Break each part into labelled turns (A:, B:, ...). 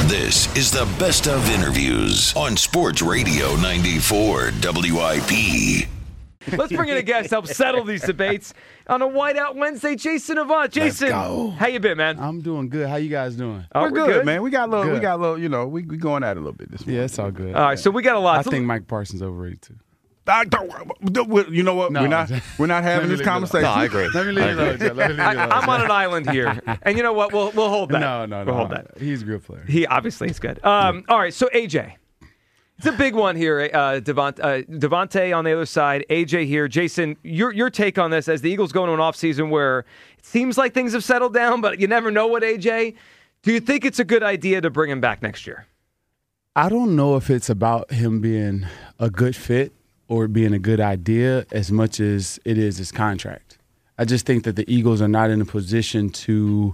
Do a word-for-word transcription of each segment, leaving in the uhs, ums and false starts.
A: This is the best of interviews on Sports Radio ninety-four W I P.
B: Let's bring in a guest to help settle these debates on a Whiteout Wednesday. Jason Avant. Jason, how you been, man?
C: I'm doing good. How you guys doing?
B: Oh,
D: we're,
B: we're
D: good,
B: good,
D: man. We got a little.
C: Good.
D: We got a little. You know, we we going at it a little bit this morning.
C: Yeah, it's all good.
B: All right, so we got a lot.
C: I
B: to
C: think Mike Parsons overrated too.
D: I don't, you know what?
C: No.
D: We're not. We're not having this conversation.
C: No, I agree. Let me leave it alone, Joe. Let me leave it alone.
B: I, I'm on an island here, and you know what? We'll we'll hold that.
C: No, no, no.
B: We'll hold that.
C: He's a good player.
B: He obviously is good. Um, all right, so A J. It's a big one here, uh, Devont, uh, Devontae on the other side, A J here. Jason, your your take on this as the Eagles go into an offseason where it seems like things have settled down, but you never know what A J. Do you think it's a good idea to bring him back next year?
C: I don't know if it's about him being a good fit or being a good idea as much as it is his contract. I just think that the Eagles are not in a position to,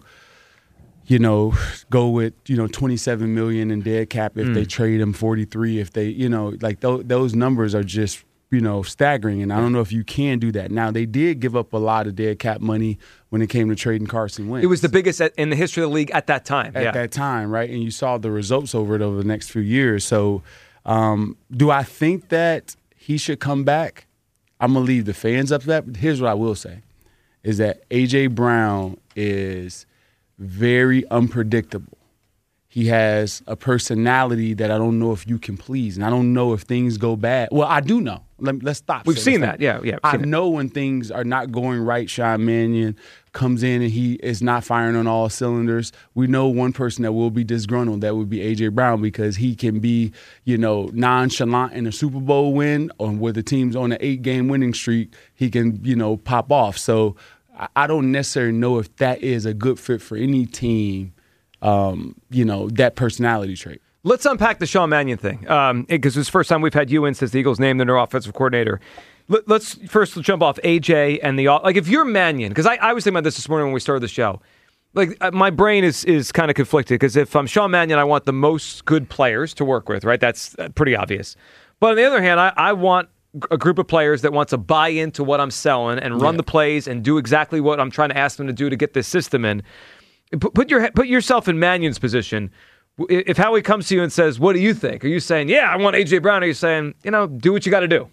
C: you know, go with, you know, twenty-seven million dollars in dead cap if mm. they trade him forty-three, if they, you know, like th- those numbers are just, you know, staggering. And I don't know if you can do that. Now, they did give up a lot of dead cap money when it came to trading Carson Wentz.
B: It was the biggest at, in the history of the league at that time.
C: At
B: yeah.
C: that time, right? And you saw the results over it over the next few years. So um, do I think that he should come back? I'm going to leave the fans up to that. But here's what I will say, is that A J. Brown is very unpredictable. He has a personality that I don't know if you can please. And I don't know if things go bad. Well, I do know. Let, let's stop.
B: We've seen that. Yeah, yeah.
C: I know when things are not going right. Sean Mannion comes in and he is not firing on all cylinders. We know one person that will be disgruntled. That would be A J. Brown, because he can be, you know, nonchalant in a Super Bowl win, or where the team's on an eight-game winning streak, he can, you know, pop off. So I don't necessarily know if that is a good fit for any team, um, you know, that personality trait.
B: Let's unpack the Sean Mannion thing, because um, it's the first time we've had you in since the Eagles named their new offensive coordinator. Let, let's first jump off A J and the – like, if you're Mannion – because I, I was thinking about this this morning when we started the show. Like, my brain is is kind of conflicted, because if I'm Sean Mannion, I want the most good players to work with, right? That's pretty obvious. But on the other hand, I, I want a group of players that want to buy into what I'm selling and run yeah. the plays and do exactly what I'm trying to ask them to do to get this system in. Put, put your put yourself in Mannion's position. If Howie comes to you and says, what do you think? Are you saying, yeah, I want A J. Brown? Or are you saying, you know, do what you got to do?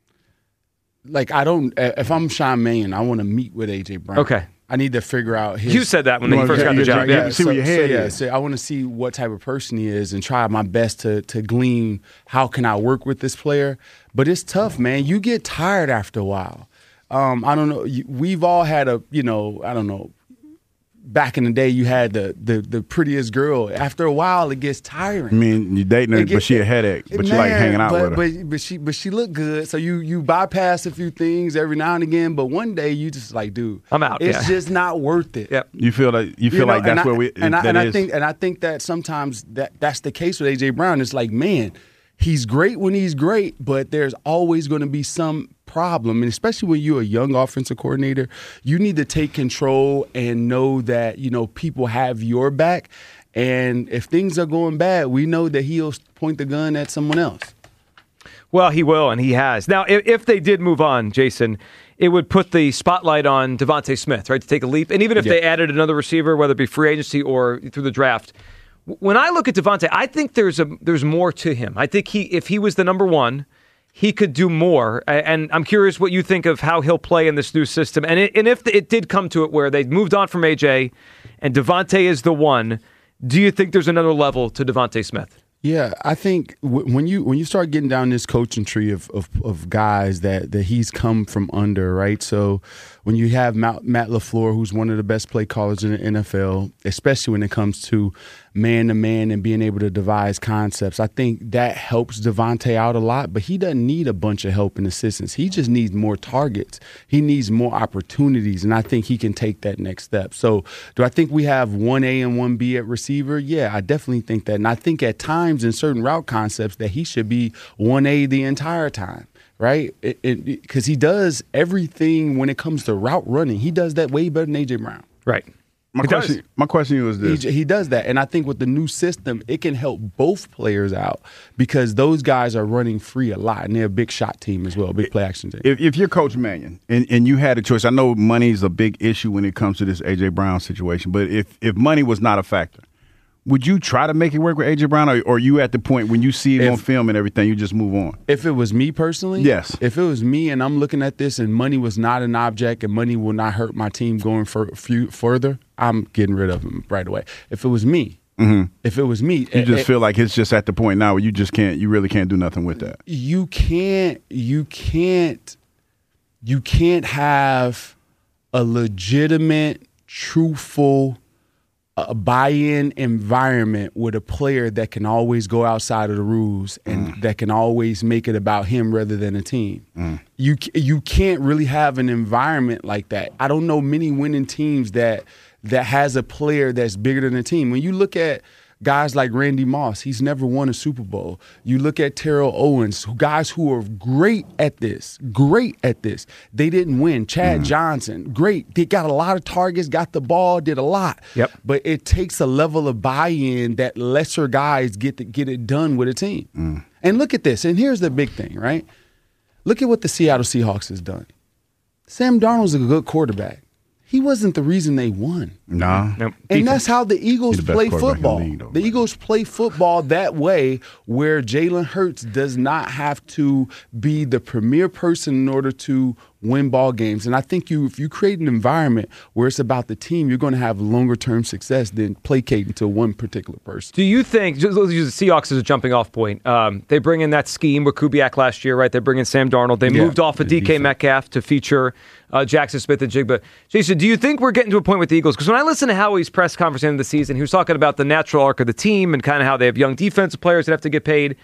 C: Like, I don't – if I'm Sean Mannion, I want to meet with A J. Brown.
B: Okay.
C: I need to figure out his –
B: You said that when he first got the job.
D: Yeah, see
C: so,
D: where your head
C: so, yeah,
D: is.
C: so I want to see what type of person he is and try my best to to glean how can I work with this player. But it's tough, man. You get tired after a while. Um, I don't know. We've all had a, you know, I don't know, back in the day, you had the, the the prettiest girl. After a while, it gets tiring.
D: I mean, you're dating her,
C: It
D: but
C: gets-
D: she a headache. But you
C: Man,
D: like hanging out
C: but,
D: with her.
C: But, but she but she looked good. So you you bypass a few things every now and again. But one day you just like, dude,
B: I'm out,
C: It's
B: yeah.
C: just not worth it.
B: Yep.
D: You feel like you feel
C: You know,
D: like that's
C: and I-
D: where we
C: and I,
D: that
C: and I
D: is.
C: think and I think that sometimes that that's the case with A J. Brown. It's like, man, he's great when he's great, but there's always going to be some problem. And especially when you're a young offensive coordinator, you need to take control and know that, you know, people have your back. And if things are going bad, we know that he'll point the gun at someone else.
B: Well, he will, and he has. Now, if, if they did move on, Jason, it would put the spotlight on Devontae Smith, right, to take a leap. And even if
C: Yeah.
B: they added another receiver, whether it be free agency or through the draft, when I look at Devontae, I think there's a there's more to him. I think he, if he was the number one, he could do more. And I'm curious what you think of how he'll play in this new system. And it, and if it did come to it where they moved on from A J and Devontae is the one, do you think there's another level to Devontae Smith?
C: Yeah, I think w- when you when you start getting down this coaching tree of, of of guys that that he's come from under, right? So when you have Matt, Matt LaFleur, who's one of the best play callers in the N F L, especially when it comes to man-to-man and being able to devise concepts, I think that helps Devontae out a lot, but he doesn't need a bunch of help and assistance. He just needs more targets. He needs more opportunities, and I think he can take that next step. So do I think we have one A and one B at receiver? Yeah, I definitely think that. And I think at times in certain route concepts that he should be one A the entire time. Right? Because he does everything when it comes to route running. He does that way better than A J. Brown.
B: Right.
D: My
B: He
D: question,
B: does.
D: my question to you is this.
C: He, he does that. And I think with the new system, it can help both players out because those guys are running free a lot. And they're a big shot team as well, a big play action team.
D: If, if you're Coach Mannion and, and you had a choice, I know money is a big issue when it comes to this A J. Brown situation, but if, if money was not a factor, would you try to make it work with A J. Brown, or, or are you at the point when you see it
C: If-
D: on film and everything, you just move on?
C: If it was me personally,
D: Yes.
C: If it was me and I'm looking at this and money was not an object and money will not hurt my team going for few, further, I'm getting rid of him right away. If it was me, mm-hmm. if it was me,
D: You just
C: it,
D: feel like it's just at the point now where you just can't, you really can't do nothing with that.
C: you can't, you can't, you can't have a legitimate, truthful, a buy-in environment with a player that can always go outside of the rules and mm. that can always make it about him rather than a team. Mm. You you can't really have an environment like that. I don't know many winning teams that that has a player that's bigger than a team. When you look at guys like Randy Moss, he's never won a Super Bowl. You look at Terrell Owens, guys who are great at this, great at this. They didn't win. Chad mm. Johnson, great. They got a lot of targets, got the ball, did a lot.
B: Yep.
C: But it takes a level of buy-in that lesser guys get to get it done with a team. Mm. And look at this. And here's the big thing, right? Look at what the Seattle Seahawks has done. Sam Darnold's a good quarterback. He wasn't the reason they won.
D: Nah.
B: Nope.
C: And that's how the Eagles
D: the best
C: play
D: quarterback in
C: football.
D: the league, though,
C: the
D: man.
C: Eagles play football that way, where Jalen Hurts does not have to be the premier person in order to win ball games. And I think you, if you create an environment where it's about the team, you're going to have longer term success than placating to one particular person.
B: Do you think, just let's use the Seahawks as a jumping off point, um, they bring in that scheme with Kubiak last year, right? They bring in Sam Darnold. They
C: Yeah,
B: moved off of
C: the
B: D K
C: defense.
B: Metcalf to feature uh, Jackson Smith and Jigba. Jason, do you think we're getting to a point with the Eagles? Because when I listen to Howie's press conference at the end of the season, he was talking about the natural arc of the team and kind of how they have young defensive players that have to get paid.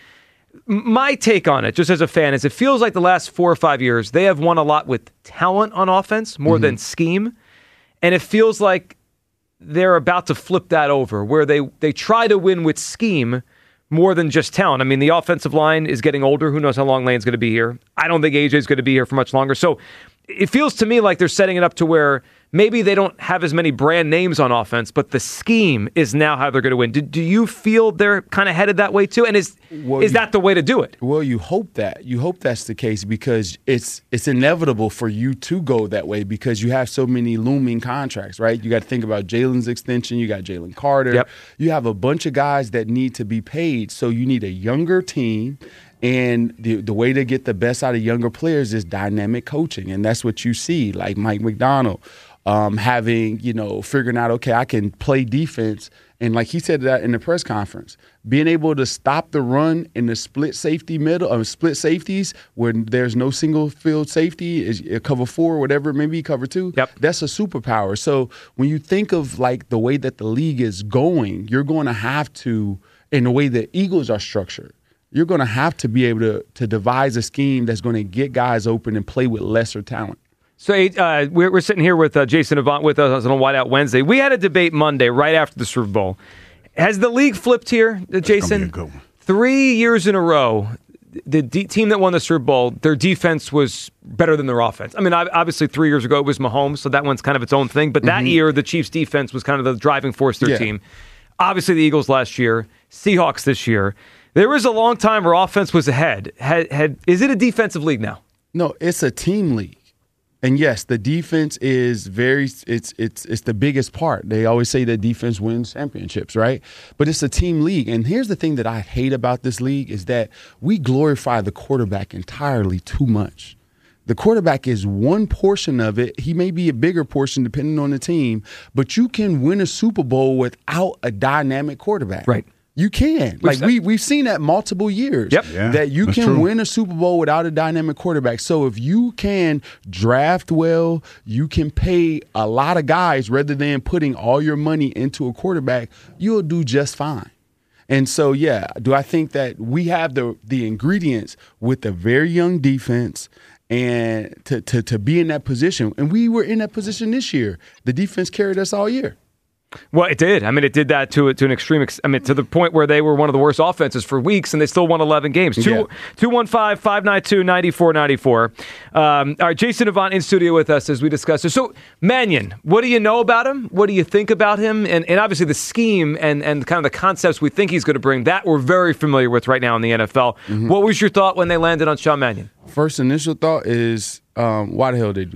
B: My take on it, just as a fan, is it feels like the last four or five years, they have won a lot with talent on offense more mm-hmm. than scheme. And it feels like they're about to flip that over, where they, they try to win with scheme more than just talent. I mean, the offensive line is getting older. Who knows how long Lane's going to be here? I don't think A J's going to be here for much longer. So it feels to me like they're setting it up to where maybe they don't have as many brand names on offense, but the scheme is now how they're going to win. Do, do you feel they're kind of headed that way too? And is
C: Well,
B: is
C: you-
B: that the way to do it?
C: Well, you hope that. You hope that's the case because it's it's inevitable for you to go that way because you have so many looming contracts, right? You got to think about Jalen's extension. You got Jalen Carter.
B: Yep.
C: You have a bunch of guys that need to be paid. So you need a younger team. And the the way to get the best out of younger players is dynamic coaching. And that's what you see, like Mike McDonald um, having, you know, figuring out, okay, I can play defense. And like he said that in the press conference, being able to stop the run in the split safety middle, or split safeties where there's no single field safety, is uh, cover four, whatever, maybe cover two.
B: Yep.
C: That's a superpower. So when you think of like the way that the league is going, you're going to have to, in the way the Eagles are structured, you're going to have to be able to to devise a scheme that's going to get guys open and play with lesser talent.
B: So uh, we're, we're sitting here with uh, Jason Avant with us on Whiteout Wednesday. We had a debate Monday right after the Super Bowl. Has the league flipped here, uh, Jason?
D: be a good one.
B: Three years in a row, the D- team that won the Super Bowl, their defense was better than their offense. I mean, ob- obviously three years ago it was Mahomes, so that one's kind of its own thing. But that year, the Chiefs' defense was kind of the driving force of their
C: Yeah.
B: team. Obviously, the Eagles last year, Seahawks this year. There was a long time where offense was ahead. Had, had is it a defensive league now?
C: No, it's a team league. And yes, the defense is very it's it's it's the biggest part. They always say that defense wins championships, right? But it's a team league. And here's the thing that I hate about this league is that we glorify the quarterback entirely too much. The quarterback is one portion of it. He may be a bigger portion depending on the team, but you can win a Super Bowl without a dynamic quarterback.
B: Right.
C: You can. Like we we've seen that multiple years.
B: Yep.
D: Yeah,
C: that you
D: that's
C: can
D: true.
C: win a Super Bowl without a dynamic quarterback. So if you can draft well, you can pay a lot of guys rather than putting all your money into a quarterback, you'll do just fine. And so, yeah, do I think that we have the the ingredients with a very young defense and to, to, to be in that position? And we were in that position this year. The defense carried us all year.
B: Well, it did. I mean, it did that to to an extreme. Ex- I mean, to the point where they were one of the worst offenses for weeks, and they still won eleven games.
C: Yeah.
B: two one five, five nine two, nine four nine four. Um, all right, Jason Avant in studio with us as we discuss this. So, Mannion, what do you know about him? What do you think about him? And and obviously the scheme and, and kind of the concepts we think he's going to bring, that we're very familiar with right now in the N F L. Mm-hmm. What was your thought when they landed on Sean Mannion?
C: First initial thought is, um, why the hell did they do that?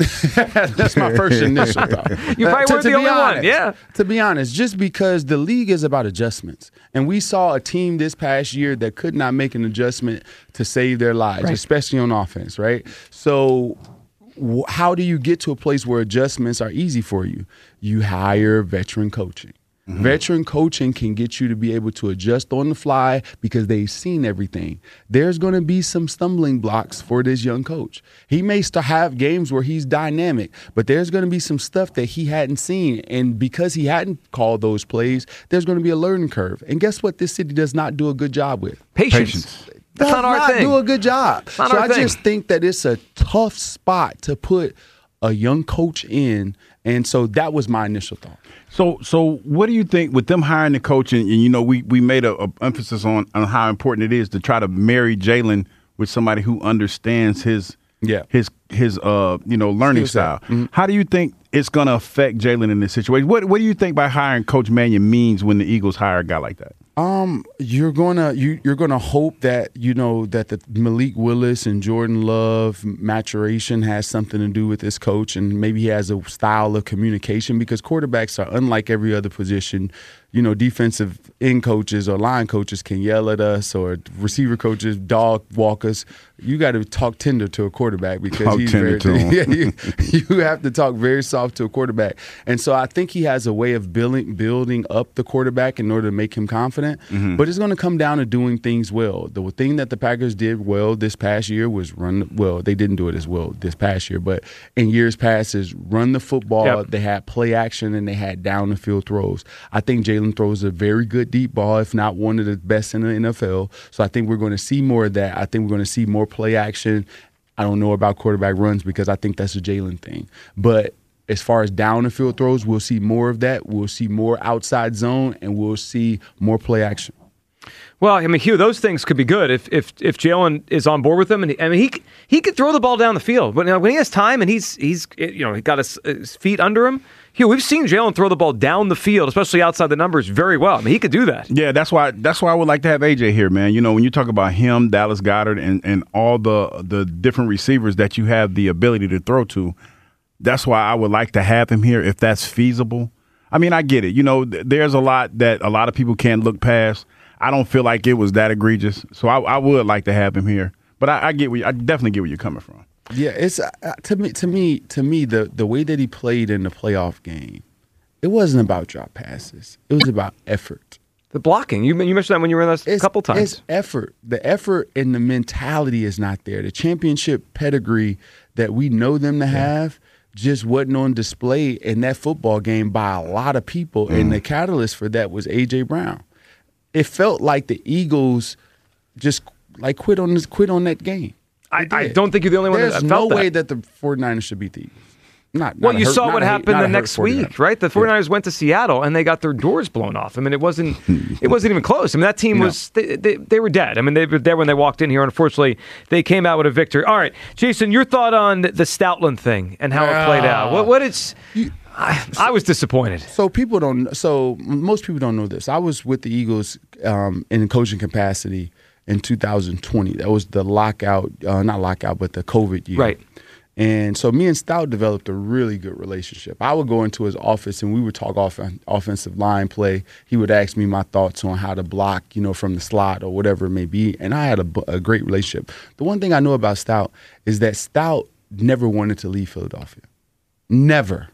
C: That's my first initial thought.
B: You probably
C: to,
B: weren't
C: to
B: the only
C: honest,
B: one. Yeah.
C: To be honest, just because the league is about adjustments. And we saw a team this past year that could not make an adjustment to save their lives,
B: Right.
C: especially on offense, right? So w- how do you get to a place where adjustments are easy for you? You hire veteran coaching. Mm-hmm. Veteran coaching can get you to be able to adjust on the fly because they've seen everything. There's going to be some stumbling blocks for this young coach. He may still have games where he's dynamic, but there's going to be some stuff that he hadn't seen. And because he hadn't called those plays, there's going to be a learning curve. And guess what this city does not do a good job with?
B: Patience.
D: Patience.
B: That's
C: does
B: not our thing.
C: do a good job.
B: Not
C: so
B: our
C: I
B: thing.
C: just think that it's a tough spot to put a young coach in. And so that was my initial thought.
D: So, so what do you think with them hiring the coach? And, and you know, we we made a, a emphasis on on how important it is to try to marry Jalen with somebody who understands his
C: Yeah.
D: his his uh you know learning
C: Skill
D: style.
C: set. Mm-hmm.
D: How do you think it's going to affect Jalen in this situation? What What do you think by hiring Coach Mannion means when the Eagles hire a guy like that?
C: Um, you're gonna you you're gonna hope that you know that the Malik Willis and Jordan Love maturation has something to do with this coach, and maybe he has a style of communication because quarterbacks are unlike every other position. You know, defensive end coaches or line coaches can yell at us, or receiver coaches dog walk us. You got to talk tender to a quarterback because
D: Talk
C: he's
D: tender
C: very.
D: to him.
C: Yeah, you, you have to talk very soft to a quarterback, and so I think he has a way of building building up the quarterback in order to make him confident.
D: Mm-hmm.
C: But it's going to come down to doing things well. The thing that the Packers did well this past year was run. Well, they didn't do it as well this past year, but in years past is run the football.
B: Yep.
C: They had play action and they had down the field throws. I think Jalen throws a very good deep ball, if not one of the best in the N F L. So I think we're going to see more of that. I think we're going to see more play action. I don't know about quarterback runs because I think that's a Jalen thing. But as far as down the field throws, we'll see more of that. We'll see more outside zone, and we'll see more play action.
B: Well, I mean, Hugh, those things could be good if if if Jalen is on board with them, and he, I mean, he he could throw the ball down the field, but you know, when he has time and he's he's you know he got his, his feet under him. Hugh, we've seen Jalen throw the ball down the field, especially outside the numbers, very well. I mean, he could do that.
D: Yeah, that's why that's why I would like to have A J here, man. You know, when you talk about him, Dallas Goedert, and, and all the the different receivers that you have the ability to throw to, that's why I would like to have him here if that's feasible. I mean, I get it. You know, th- there's a lot that a lot of people can't look past. I don't feel like it was that egregious, so I, I would like to have him here. But I, I get where you, I definitely get where you're coming from.
C: Yeah, it's uh, to me. To me, to me, the the way that he played in the playoff game, it wasn't about drop passes. It was about effort.
B: The blocking, you you mentioned that when you were in us a
C: It's,
B: couple times.
C: It's effort. The effort and the mentality is not there. The championship pedigree that we know them to have just wasn't on display in that football game by a lot of people. Mm. And the catalyst for that was A J Brown. It felt like the Eagles just like quit on this, quit on that game.
B: I, I don't think you're the only one
C: There's
B: that
C: no
B: felt that.
C: way that the 49ers should beat the Eagles. Not,
B: Well,
C: not
B: you
C: hurt,
B: saw what
C: hate,
B: happened the
C: hurt
B: next week,
C: 49ers.
B: right? The 49ers went to Seattle and they got their doors blown off. I mean, it wasn't it wasn't even close. I mean, that team
C: No.
B: was they, they, they were dead. I mean, they were there when they walked in here. Unfortunately, they came out with a victory. All right, Jason, your thought on the, the Stoutland thing and how it played out? What what it's I, I was disappointed.
C: So people don't. So most people don't know this. I was with the Eagles um, in coaching capacity in two thousand twenty. That was the lockout, uh, not lockout, but the COVID year.
B: Right.
C: And so me and Stout developed a really good relationship. I would go into his office and we would talk off offensive line play. He would ask me my thoughts on how to block, you know, from the slot or whatever it may be. And I had a, a great relationship. The one thing I know about Stout is that Stout never wanted to leave Philadelphia. Never.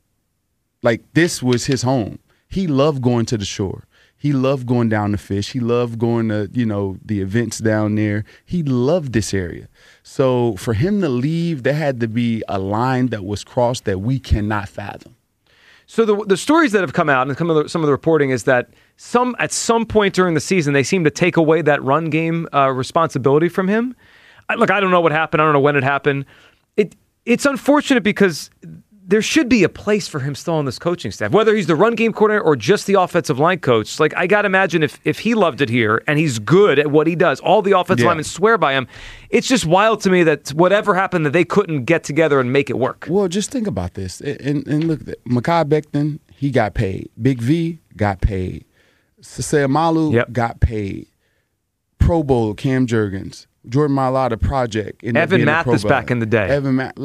C: Like, this was his home. He loved going to the shore. He loved going down to fish. He loved going to, you know, the events down there. He loved this area. So for him to leave, there had to be a line that was crossed that we cannot fathom.
B: So the the stories that have come out and some of the, some of the reporting is that some at some point during the season they seem to take away that run game uh, responsibility from him. I, look, I don't know what happened. I don't know when it happened. It it's unfortunate because there should be a place for him still on this coaching staff, whether he's the run game coordinator or just the offensive line coach. Like, I got to imagine if if he loved it here and he's good at what he does, all the offensive
C: Yeah.
B: linemen swear by him. It's just wild to me that whatever happened that they couldn't get together and make it work.
C: Well, just think about this. And, and look, Mekhi Becton, he got paid. Big V got paid. Sayamalu
B: Yep.
C: got paid. Pro Bowl, Cam Jurgens. Jordan Mailata project. ended up
B: Evan
C: being a Pro
B: Mathis
C: Bowl.
B: back in the day.
C: Evan Math, like,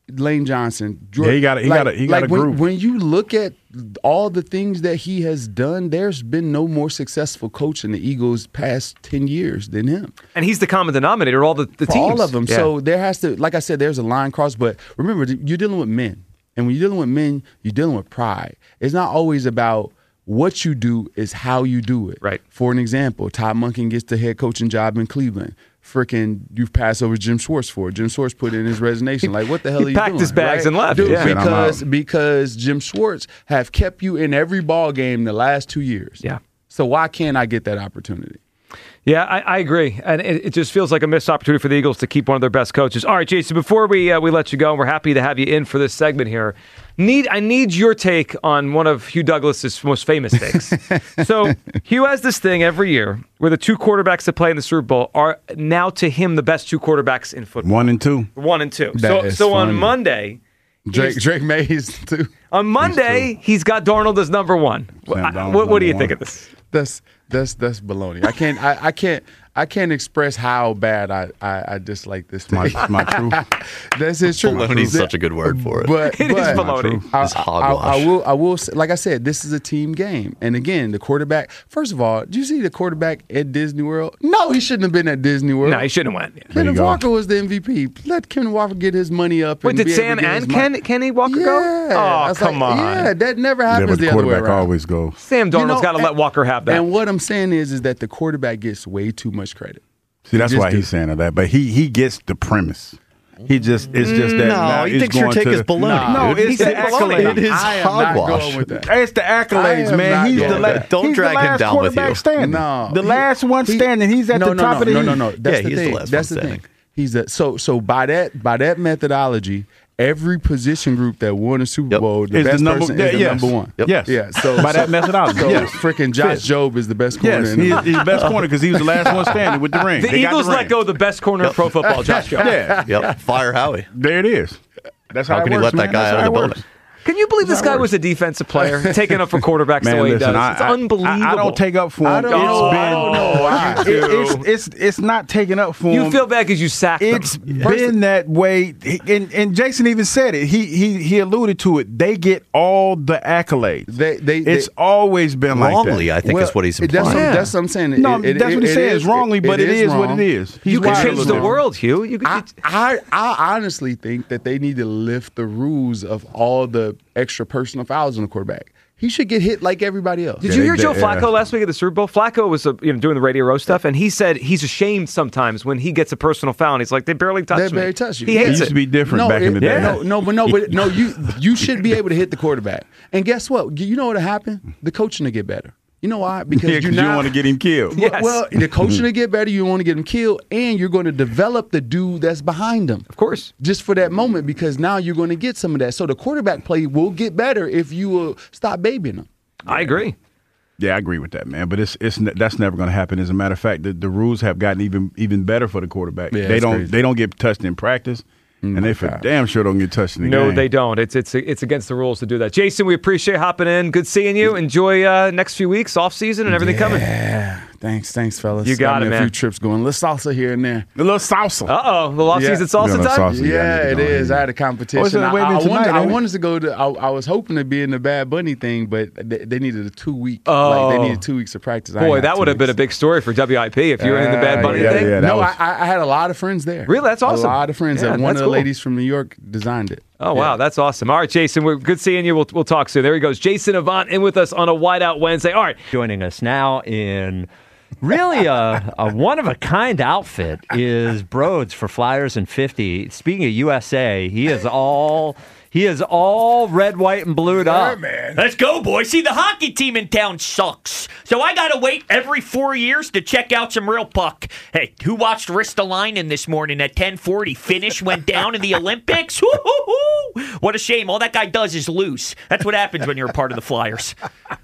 C: Lane Johnson.
D: Yeah, he got a- he
C: like,
D: got a- he got
C: like
D: a
C: when,
D: group.
C: when you look at all the things that he has done, there's been no more successful coach in the Eagles past ten years than him.
B: And he's the common denominator, all the, the
C: For
B: teams.
C: all of them.
B: Yeah.
C: So there has to, like I said, there's a line crossed. But remember, you're dealing with men. And when you're dealing with men, you're dealing with pride. It's not always about what you do, it's how you do it.
B: Right.
C: For an example, Todd Monken gets the head coaching job in Cleveland. Frickin' you've passed over Jim Schwartz for it. Jim Schwartz put in his resignation. Like, what the hell
B: He
C: are you
B: packed
C: doing?
B: his bags
C: right?
B: and left.
C: Dude,
B: Yeah.
C: because,
D: I'm out.
C: because Jim Schwartz have kept you in every ball game the last two years.
B: Yeah.
C: So why can't I get that opportunity?
B: Yeah, I, I agree, and it, it just feels like a missed opportunity for the Eagles to keep one of their best coaches. All right, Jason. Before we uh, we let you go, and we're happy to have you in for this segment here. Need I need your take on one of Hugh Douglas's most famous takes. So Hugh has this thing every year where the two quarterbacks that play in the Super Bowl are now to him the best two quarterbacks in football.
D: One and two.
B: One and two.
C: That
B: so
C: is
B: so on
C: funny.
B: Monday,
C: Drake
B: he's-
C: Drake Mays too.
B: on Monday he's got Darnold as number one. What,
D: Sam
B: I-
D: Darnold's
B: what, what do you
D: number
B: think
D: one.
B: of this?
C: That's that's that's baloney. I can't I, I can't I can't express how bad I, I, I dislike this.
D: My,
C: thing.
D: my truth.
C: That's his truth.
E: Baloney's such a good word for it.
C: But,
B: It is
C: but
B: baloney.
C: I,
E: It's
C: I,
E: hogwash.
C: I, I will. I will. Say, like I said, this is a team game, and again, the quarterback. First of all, did you see the quarterback at Disney World? No, he shouldn't have been at Disney World.
B: No, he shouldn't have went.
D: There you
C: Kenneth
D: go.
C: Walker was the M V P. Let Kenneth Walker get his money up.
B: Wait,
C: and
B: did
C: be able to
B: Sam
C: get his
B: and
C: money.
B: Ken, Kenny Walker
C: Yeah.
B: go?
C: I
B: Oh,
C: was
B: come
C: like,
B: on.
C: Yeah, that never
D: Yeah,
C: happens
D: but
C: the
D: the
C: other way
D: quarterback
C: around.
D: always goes.
B: Sam Darnold's
C: You know,
B: got to let
C: and-
B: Walker have that.
C: And what I'm saying is, is that the quarterback gets way too much credit.
D: See, that's
C: just
D: why
C: do.
D: he's saying that. But he he gets the premise. He just it's just that.
E: No,
D: now
E: he
D: it's
E: thinks your
D: going
E: take
D: to,
E: is baloney,
D: No,
E: dude.
D: it's
B: He
D: the
B: said baloney.
D: accolades.
E: It is
C: I am not
E: hogwash.
C: going with that.
D: It's the accolades,
C: I am
D: man.
C: not
D: He's
C: going
D: the
C: with
D: la-
C: that.
E: Don't
D: he's
E: drag
D: the
E: him
D: last
E: down with
D: quarterback
E: you.
D: standing.
C: No,
D: the
C: he-
D: last one
C: he-
D: standing. He's at
C: no,
D: the
C: no,
D: top
C: no,
D: of the
C: no,
D: heap.
C: no, no. That's
E: Yeah,
C: the
E: he's the
C: thing.
E: last
C: That's
E: one
C: the
E: standing.
C: thing. He's a so so by that by that methodology, every position group that won a Super
E: Yep.
C: Bowl, the
D: Is the
C: best
D: number-
C: person
D: yeah,
C: is the
D: yes.
C: number one.
E: Yep.
D: Yes.
C: Yeah. So
D: By that
C: so-
D: methodology,
C: so
D: yes.
C: freaking Josh
D: Fifth.
C: Jobe is the best corner.
D: Yes,
C: in the
D: he is, he's the best corner because he was the last one standing with the ring.
B: The
D: They got
B: Eagles
D: the
B: let
D: ring.
B: go of the best corner in pro football, Josh Jobe.
D: Yeah,
E: Yep. Fire Howie.
D: there it is. That's how,
E: How
D: it
E: can you
D: works,
E: let that
D: man.
E: guy
D: That's
E: out
D: how
E: of the
D: it
E: building?
D: works.
B: Can you believe this
D: That's how
B: guy
D: it
B: was a defensive player, taking up for quarterbacks the
D: Man,
B: way he
D: listen,
B: does?
D: I,
B: It's
D: I-
B: unbelievable.
D: I, I don't take up for him.
C: I don't
D: It's
C: know.
D: been-
C: I don't know why.
D: It- it's, it's it's not taking up for him.
B: You feel bad because you sacked him.
D: It's been that way, and and Jason even said it. He he he alluded to it. They get all the accolades.
C: They- they-
D: it's
C: they-
D: always been
E: Wrongly,
D: like
E: I think
C: Well,
E: is what he's
C: That's
E: implying.
C: what,
B: Yeah.
C: that's what I'm saying.
D: that. No,
C: It- it-
D: that's what he
C: it
D: says
C: is-
D: wrongly, but it is what
C: wrong.
D: it is.
B: you could
D: wired
B: change
D: a
B: the
D: little bit.
B: world, Hugh. You could,
C: I, I I honestly think that they need to lift the rules of all the extra personal fouls on the quarterback. He should get hit like everybody else.
B: Did
D: Yeah,
B: you
D: they
B: hear Joe
D: did,
B: Flacco
D: yeah.
B: last week at the Super Bowl? Flacco was uh, you know doing the Radio Row stuff, and he said he's ashamed sometimes when he gets a personal foul, and he's like, they barely touch
C: They
B: me.
C: barely touch you.
B: He
C: Yeah.
D: It
B: hates
D: used
B: it.
D: to be different
C: no,
D: back in the
C: it-
D: day.
C: No, no, but no, but no. You you should be able to hit the quarterback. And guess what? You know what'll happen? The coaching will get better. You know why? Because
D: Yeah,
C: you're
D: 'cause you
C: not
D: don't want to get him killed.
B: Yes.
C: Well, the coaching will get better. You don't want to get him killed, and you're going to develop the dude that's behind him.
B: Of course.
C: Just for that moment, because now you're going to get some of that. So the quarterback play will get better if you will stop babying him.
B: I agree.
D: Yeah, I agree with that, man. But it's it's ne- that's never going to happen. As a matter of fact, the, the rules have gotten even even better for the quarterback.
C: Yeah,
D: they
C: it's
D: don't
C: crazy.
D: they don't get touched in practice, and they for
C: God.
D: damn sure don't get touched in the
B: No,
D: game.
B: they don't. It's it's it's against the rules to do that. Jason, we appreciate hopping in. Good seeing you. Enjoy uh, next few weeks, off season, and everything coming.
C: Yeah, thanks, thanks, fellas.
B: You got
C: me
B: it,
C: a
B: man.
C: few trips going. A little salsa here and there.
D: A little salsa.
B: Uh oh, the off
C: Yeah.
B: season salsa
D: Yeah, the
B: time.
D: salsa. So you
C: Yeah,
D: gotta
C: it
D: get on
C: is.
D: here.
C: I had a competition.
D: Oh, it's a
C: I,
D: wait
C: I,
D: until
C: wanted,
D: tonight,
C: I
D: ain't it?
C: wanted to go to. I, I was hoping to be in the Bad Bunny thing, but they, they needed a two week.
B: Oh.
C: like they needed two weeks of practice. I ain't
B: Boy,
C: got
B: that
C: two
B: would have been a
C: weeks.
B: big story for W I P if you were in the Bad
C: Uh,
B: Bunny
D: yeah,
B: thing.
D: yeah, that
C: no,
D: was-
C: I, I had a lot of friends there.
B: Really? That's awesome.
C: A lot of friends.
B: Yeah,
C: and one
B: that's
C: of the
B: cool.
C: ladies from New York designed it.
B: Oh, wow. That's awesome. All right, Jason, we're good seeing you. We'll, we'll talk soon. There he goes. Jason Avant in with us on a Whiteout Wednesday. All right.
F: Joining us now in really a, a one-of-a-kind outfit is Broads for Flyers and fifty. Speaking of U S A, he is all... He is all red, white, and blued up.
G: Let's go, boys. See, the hockey team in town sucks. So I got to wait every four years to check out some real puck. Hey, who watched Ristolainen this morning at ten forty? Finish went down in the Olympics? Woo-hoo-hoo! What a shame. All that guy does is lose. That's what happens when you're a part of the Flyers.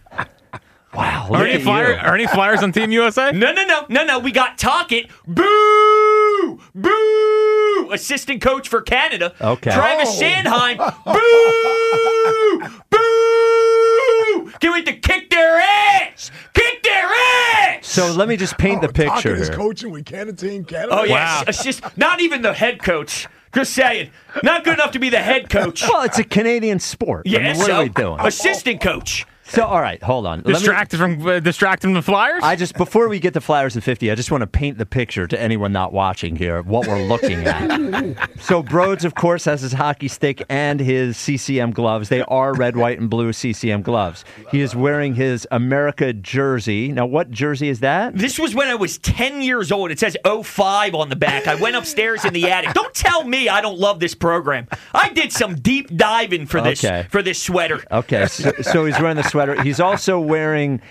F: Wow.
H: Are
F: Look
H: any,
F: at
H: flyer,
F: you.
H: are any Flyers on Team U S A?
G: No, no, no, no, no. We got Tocchet. Boo! Boo! Assistant coach for Canada.
F: Okay.
G: Travis
C: Oh.
G: Sanheim. Boo! Boo! Can't wait to kick their ass. Kick their ass.
F: So let me just paint
I: Oh,
F: the picture
I: Talking is
F: here.
I: coaching with Canada Team Canada.
G: Oh, yes. It's just not even the head coach. Just saying. Not good enough to be the head coach.
F: Well, it's a Canadian sport. I mean,
G: Yeah,
F: what
G: so,
F: are we doing?
G: assistant coach.
F: So, all right, hold on. Let me-
H: Distracted from uh, distracted from the Flyers?
F: I just before we get to Flyers and fifty, I just want to paint the picture to anyone not watching here of what we're looking at. So Broads, of course, has his hockey stick and his C C M gloves. They are red, white, and blue C C M gloves. He is wearing his America jersey. Now, what jersey is that?
G: This was when I was ten years old. It says oh five on the back. I went upstairs in the attic. Don't tell me I don't love this program. I did some deep diving for this
F: Okay.
G: for this sweater.
F: Okay, so, so he's wearing the sweater. He's also wearing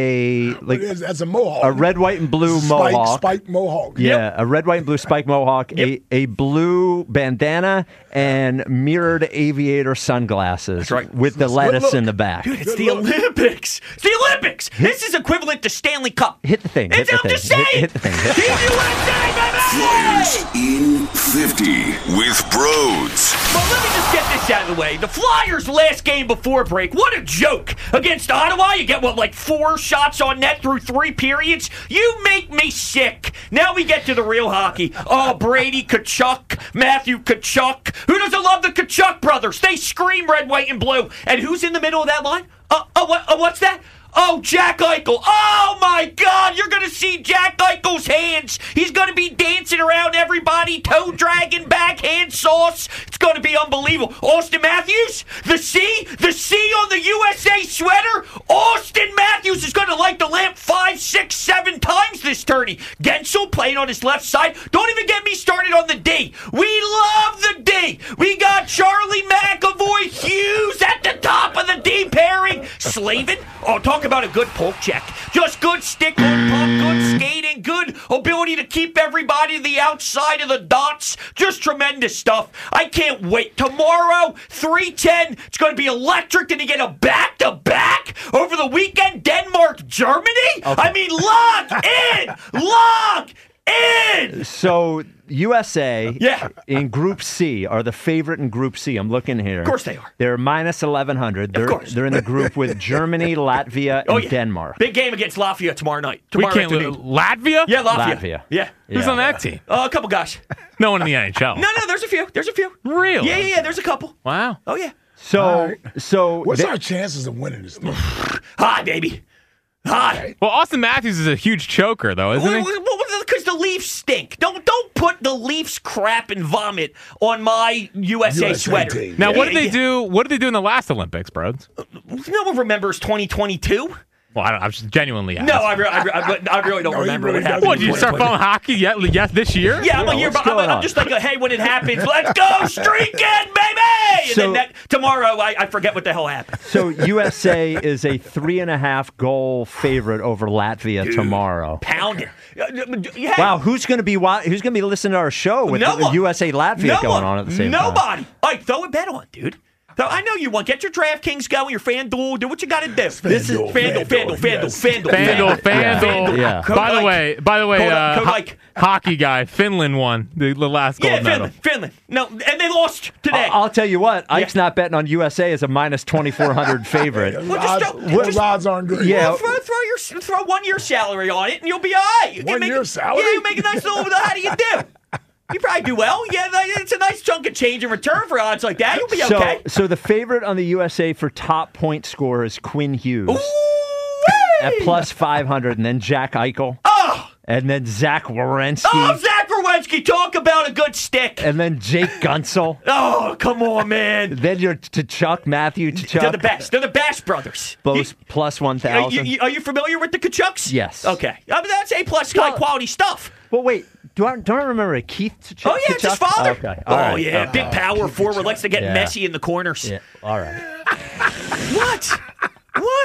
F: a like
I: It is, that's a mohawk.
F: a red, white, and blue
I: spike,
F: mohawk.
I: Spike mohawk.
F: Yeah, a red, white, and blue spike mohawk,
G: Yep.
F: a, a blue bandana, and mirrored aviator sunglasses
G: That's right.
F: with the lettuce
I: look.
F: in the back.
G: Dude, it's
I: Good
G: the
I: look.
G: Olympics. It's the Olympics. This is equivalent to Stanley Cup.
F: Hit the thing. Hit
G: It's,
F: the
G: I'm
F: thing.
G: just
F: Hit-
G: saying.
F: hit the thing, hit the
G: Team
F: thing.
G: U S A, baby!
A: Flyers in fifty with Broads.
G: Well, let me just get this out of the way. The Flyers' last game before break, what a joke. Against Ottawa, you get, what, like four shots on net through three periods? You make me sick. Now we get to the real hockey. Oh, Brady Tkachuk, Matthew Tkachuk. Who doesn't love the Tkachuk brothers? They scream red, white, and blue. And who's in the middle of that line? Uh, oh, what, uh, what's that? Oh, Jack Eichel. Oh, my God. You're going to see Jack Eichel's hands. He's going to be dancing around everybody, toe dragging, backhand sauce. It's going to be unbelievable. Austin Matthews, the C, the C on the U S A sweater. Austin Matthews is going to light the lamp five, six, seven times this tourney. Gensel playing on his left side. Don't even get me started on the D. We love the D. We got Charlie McAvoy Hughes at the top of the D pairing. Slavin. Oh, talk about a good poke check. Just good stick on puck, good skating, good ability to keep everybody to the outside of the dots. Just tremendous stuff. I can't wait. Tomorrow, three ten. It's going to be electric. Did he get a back-to-back over the weekend? Denmark, Germany? I mean, lock in! Lock in!
F: So U S A
G: Yeah.
F: in Group C are the favorite in Group C. I'm looking here. Of
G: course they are.
F: They're minus eleven hundred. They're,
G: course.
F: they're in the group with Germany, Latvia, and
G: Oh, yeah.
F: Denmark.
G: Big game against Latvia tomorrow night.
H: we
G: Tomorrow
H: can't.
G: afternoon.
H: Latvia?
G: Yeah, Latvia.
F: Latvia.
G: Yeah.
H: Who's
F: Yeah.
H: on that team?
G: Uh, a couple guys.
H: No one in the N H L.
G: No, no, there's a few. There's a few.
H: Really?
G: Yeah, yeah, yeah. There's a couple.
H: Wow.
G: Oh, yeah.
F: So, so
I: What's
F: they-
I: our chances of winning this thing?
G: Hi, baby. Hi.
H: Well, Austin Matthews is a huge choker, though, isn't he?
G: Because the Leafs stink. Don't don't put the Leafs crap and vomit on my U S A,
I: U S A
G: sweater.
I: team.
H: Now, what
G: Yeah,
H: did they
G: yeah.
H: do? What did they do in the last Olympics, bro?
G: No one remembers twenty twenty-two.
H: Well, I don't. I'm just genuinely asking.
G: No, I, re- I, re- I, re- I really don't
I: No, he
G: remember
I: really
G: what happened.
I: doesn't.
H: What, did you
G: in
H: start
G: twenty twenty.
H: following hockey yet? Yes, this year?
G: Yeah, I'm a
F: Yeah,
G: year,
F: what's
G: but I'm,
F: going
G: I'm
F: on?
G: just like, a, hey, when it happens, let's go streaking, baby! And
F: So-
G: then that, tomorrow, I, I forget what the hell happened.
F: so U S A is a three and a half goal favorite over Latvia tomorrow.
G: Pound it. Uh, yeah.
F: Wow, who's going to be wa- who's going to be listening to our show with
G: No
F: the
G: one.
F: U S A Latvia
G: No
F: going
G: one.
F: on at the same time?
G: Nobody. All right, throw a bet on, dude. So I know you want. Get your DraftKings going, your FanDuel. Do what you got to do. This
I: is-
G: FanDuel,
I: FanDuel,
G: FanDuel, FanDuel,
I: yes.
G: FanDuel,
H: FanDuel,
F: Yeah.
H: FanDuel.
F: Yeah.
G: Code
H: By the
G: like-
H: way, by the way,
G: Code-
H: uh,
G: code
H: ho-
G: like-
H: hockey guy, Finland won the, the last gold
G: Yeah,
H: medal.
G: Finland, Finland. No, and they lost today.
F: I'll tell you what, Ike's
G: Yeah.
F: not betting on U S A as a minus twenty-four hundred favorite.
I: Those
G: Well, just
I: odds,
G: don't-
I: those
G: just-
I: odds aren't good.
F: Yeah.
G: Well, throw, throw your throw one year salary on it, and you'll be all right. You can
I: One
G: make
I: year
G: it-
I: salary?
G: Yeah, you make a nice little. How do you do? You probably do well. Yeah, it's a nice chunk of change in return for odds like that. You'll be
F: So,
G: okay.
F: so the favorite on the U S A for top point scorer is Quinn Hughes
G: Ooh-wee!
F: at plus five hundred, and then Jack Eichel,
G: Oh,
F: and then Zach Werenski,
G: oh, Zach Werenski, talk about a good stick.
F: and then Jake Gunsel.
G: Oh, come on, man.
F: Then you're to Chuck Matthew to
G: They're
F: Chuck.
G: the best. They're the Bash brothers.
F: Both plus one
G: You- are,
F: thousand.
G: you, are you familiar with the Kachucks?
F: Yes.
G: Okay. I mean, that's A plus high
F: Well-
G: quality stuff.
F: Well, wait. Do I don't I remember a Keith Tkachuk?
G: Oh yeah, it's his father.
F: Okay.
G: Oh
F: All right.
G: yeah,
F: Okay.
G: big power forward likes to get
F: Yeah.
G: messy in the corners.
F: Yeah. All right.
G: What? What?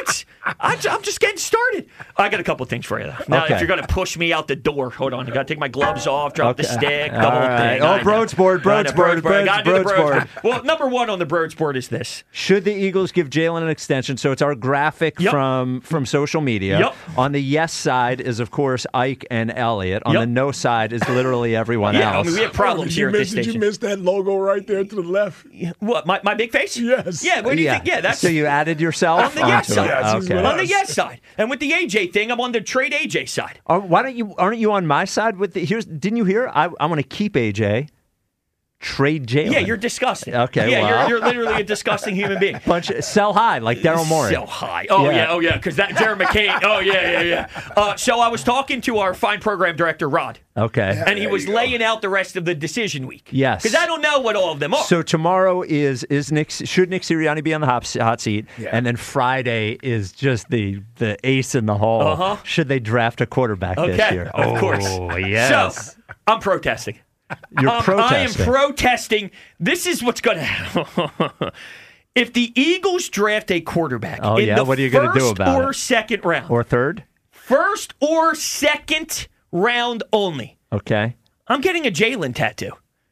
G: I'm, I'm just getting started. I got a couple of things for you, though. Now,
F: Okay.
G: if you're going to push me out the door, hold on. I got to take my gloves off, drop the
F: Okay.
G: stick, the
F: All
G: whole
F: right.
G: thing.
F: Oh,
G: I know.
F: Broad's board, Broad's
G: I know,
F: board,
G: I gotta do the
F: Broad's
G: Broad's
F: board.
G: Well, number one on the Broad's board is this.
F: Should the Eagles give Jalen an extension? So it's our graphic
G: Yep.
F: from from social media.
G: Yep.
F: On the yes side is, of course, Ike and Elliott. On
G: Yep.
F: the no side is literally everyone
G: Yeah, I
F: else.
G: mean, we have problems
I: did
G: here
I: you
G: at
I: miss,
G: this
I: Did
G: station.
I: you miss that logo right there to the left?
G: What, my, my big face?
I: Yes.
G: Yeah, what do you
F: yeah.
G: think? Yeah, that's
F: so you added yourself
G: on the yes
F: onto
G: side.
F: it.
I: Yes, he's
F: Okay.
I: with
G: On the
I: us.
G: yes side. And with the A J thing, I'm on the trade A J side.
F: Uh, why don't you? Aren't you on my side with the? Here's. Didn't you hear? I I want to keep A J. Trade Jalen.
G: Yeah, you're disgusting.
F: Okay,
G: Yeah,
F: well.
G: you're, you're literally a disgusting human being.
F: Bunch sell high like Daryl Morey.
G: So high. Oh,
F: Yeah.
G: yeah, oh, yeah, because that Jared McCain. Oh, yeah, yeah, yeah. Uh, so I was talking to our fine program director, Rod,
F: Okay.
G: and he was laying out the rest of the decision week.
F: Yes.
G: Because I don't know what all of them are.
F: So tomorrow is is Nick should Nick Sirianni be on the hot, hot seat,
I: Yeah.
F: and then Friday is just the the ace in the hole.
G: Uh-huh.
F: Should they draft a quarterback this
G: okay,
F: year?
G: of course.
F: Oh yes.
G: So I'm protesting.
F: You're
G: Um,
F: protesting.
G: I am protesting. This is what's going to happen. If the Eagles draft a quarterback
F: Oh,
G: in
F: yeah?
G: the
F: What are you gonna do
G: first
F: about
G: or
F: it?
G: second round,
F: or third.
G: first or second round only,
F: Okay.
G: I'm getting a Jalen tattoo.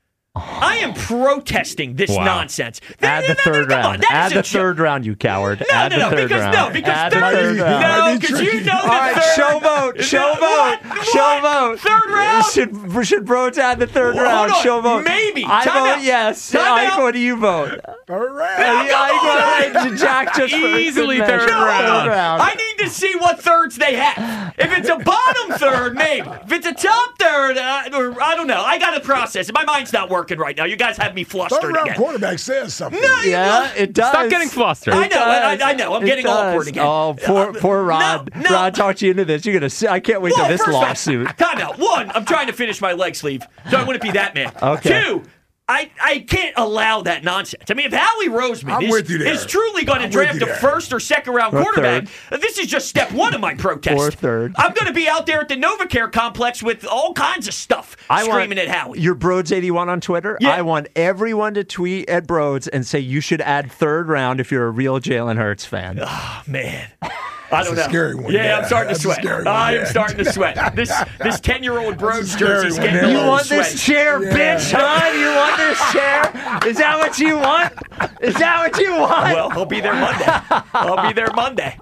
G: I am protesting this
H: Wow.
G: nonsense.
F: Add
G: No,
F: the
G: no, no,
F: third
G: come on,
F: round.
G: that
F: Add
G: is
F: the
G: a jo-
F: third round, you coward.
G: No,
F: Add
G: no,
F: the
G: no,
F: third
G: because
F: round.
G: no, because
F: Add
G: third,
F: the third round.
G: no,
I: Might be
G: because you
I: tricky.
G: know
F: All
G: the
F: right,
G: third.
F: showvote, showvote,
G: What?
F: showvote.
G: Third round?
F: Should should Broads add the third
G: Hold
F: round?
G: on,
F: Showvote.
G: maybe.
F: I
G: Time
F: vote
G: out.
F: yes.
G: Time
F: Ike,
G: out.
F: what do you vote?
I: Third round.
F: Yeah, I go- Jack just for
H: Easily
F: good
H: third
F: measure.
H: round.
G: I need to see what thirds they have. If it's a bottom third, maybe. If it's a top third, uh, or I don't know. I got to process it. My mind's not working right now. You guys have me flustered
I: Third round
G: again.
I: quarterback says something.
G: No, you-
F: Yeah, it does.
H: Stop getting flustered.
G: I know, I,
F: does.
G: I know. I'm
F: It
G: getting
F: does.
G: awkward again.
F: Oh, poor,
G: Uh,
F: poor Rod.
G: no, no.
F: Rod talked you into this. You're gonna. See, I can't wait till
G: Well,
F: this
G: first off,
F: lawsuit.
G: Time out. One, I'm trying to finish my leg sleeve, so I wouldn't be that man.
F: Okay.
G: Two, I, I can't allow that nonsense. I mean, if Howie Roseman
I: I'm
G: is,
I: with you there.
G: is truly going to
I: I'm
G: draft
I: with
G: a
I: you there.
G: first or second round
F: Or
G: quarterback, this is just step one of my protest.
F: Or third.
G: I'm going to be out there at the NovaCare complex with all kinds of stuff
F: I
G: screaming
F: want,
G: at Howie.
F: Your Broads eighty-one on Twitter.
G: Yeah.
F: I want everyone to tweet at Broads and say you should add third round if you're a real Jalen Hurts fan.
G: Oh, man. I don't
I: a
G: know.
I: scary one,
G: Yeah,
I: yeah.
G: I'm starting
I: That's a
G: to sweat.
I: scary one,
G: I am
I: yeah.
G: starting to sweat. This this ten year old Broads
I: scary
G: jersey's
I: one,
G: getting
I: yeah.
G: a
F: You
G: little
F: want
G: sweaty.
F: this chair,
I: Yeah.
F: bitch, huh? You want this chair? Is that what you want? Is that what you want?
G: Well, I'll be there Monday. I'll be there Monday.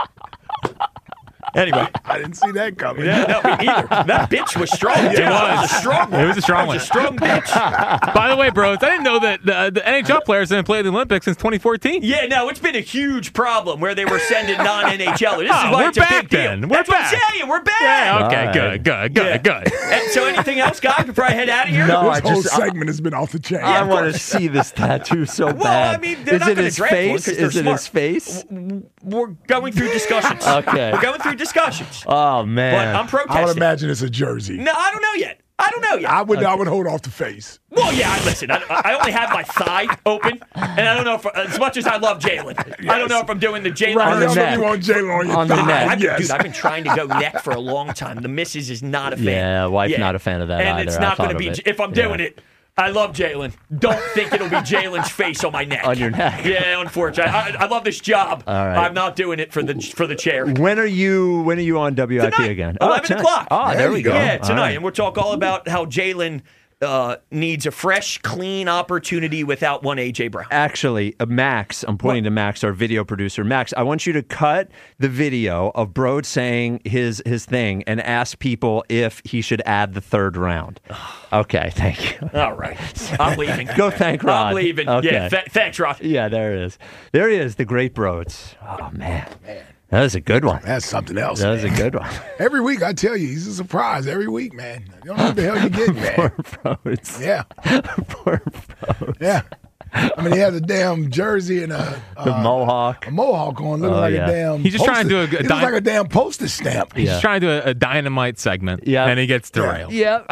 G: Anyway.
I: I didn't see that coming.
G: Yeah, no, me either. That bitch was strong. It
H: was.
G: a strong one.
H: It was a strong
G: That
H: one.
G: was a strong bitch.
H: By the way, bros, I didn't know that the, the N H L players didn't play in the Olympics since twenty fourteen.
G: Yeah, no, it's been a huge problem where they were sending non-N H Lers. This is
H: Oh,
G: why
H: we're
G: it's a
H: back
G: big deal.
H: then. We're
G: That's what
H: back.
G: I'm saying. We're back.
H: Yeah, okay,
F: All right.
H: good, good, good,
G: Yeah.
H: good.
G: And so anything else, guys, before I head out of here?
F: No, I
I: This whole
F: just. I,
I: segment has been off the chain.
F: I want to see this tattoo so
G: Well,
F: bad.
G: I mean, they're
F: is
G: not
F: it
G: gonna
F: his
G: draft one
F: face?
G: 'cause they're
F: Is it
G: smart.
F: his face?
G: We're going through discussions.
F: Okay.
G: We're going through discussions.
F: Oh
G: But
F: man.
G: I'm protesting.
I: I would imagine it's a jersey.
G: No, I don't know yet. I don't know yet.
I: I would. I would hold off the face.
G: Well, yeah, I- listen, I, I only have my thigh open, and I don't know if, as much as I love Jalen, I don't know if I'm doing the Jalen
F: Right
I: I
F: on the
I: don't
G: Hurts.
I: know
F: neck.
I: if you want Jalen on your
F: On the
I: thigh.
F: neck.
G: I've,
I: Yes.
G: Dude, I've been trying to go neck for a long time. The missus is not a fan.
F: Yeah, wife not a fan of that
G: and
F: either.
G: it's
F: I
G: not
F: thought
G: going to
F: of
G: be,
F: it.
G: if I'm
F: Yeah.
G: doing it, I love Jalen. Don't think it'll be Jalen's face on my neck.
F: On your neck.
G: Yeah, unfortunately. I, I, I love this job.
F: All right.
G: I'm not doing it for the for the chair.
F: When are you? When are you on W I P
G: Tonight,
F: again?
G: eleven
F: tonight.
G: o'clock.
F: Oh, there,
I: There
F: we
I: you
F: go.
I: go.
G: Yeah,
F: All
G: tonight.
F: right.
G: And we'll talk all about how Jalen uh, needs a fresh, clean opportunity without one A J Brown.
F: Actually, uh, Max, I'm pointing to Max, our video producer. Max, I want you to cut the video of Broad saying his his thing and ask people if he should add the third round. Okay, thank you.
G: All right. I'm leaving.
F: Go thank Rod.
G: I'm leaving.
F: Okay.
G: Yeah, th- thanks, Rod.
F: Yeah, there it is. There he is, the great Broads. Oh, man. That was a good one.
I: That's something else.
F: That was a
I: man.
F: good one.
I: Every week, I tell you, he's a surprise. Every week, man. You don't know what the hell you get, man.
F: Poor Broads.
I: Yeah,
F: Poor Broads.
I: yeah. I mean, he has a damn jersey and a,
F: The
I: uh,
F: mohawk.
I: a mohawk on, looking
F: Oh,
I: like
F: yeah.
I: a damn.
H: He's just trying to do a
I: postage-
H: good
I: He looks
H: di-
I: like a damn postage stamp.
H: He's
F: Yeah.
H: trying to do a, a dynamite segment,
F: Yeah.
H: and he gets derailed.
F: Yep.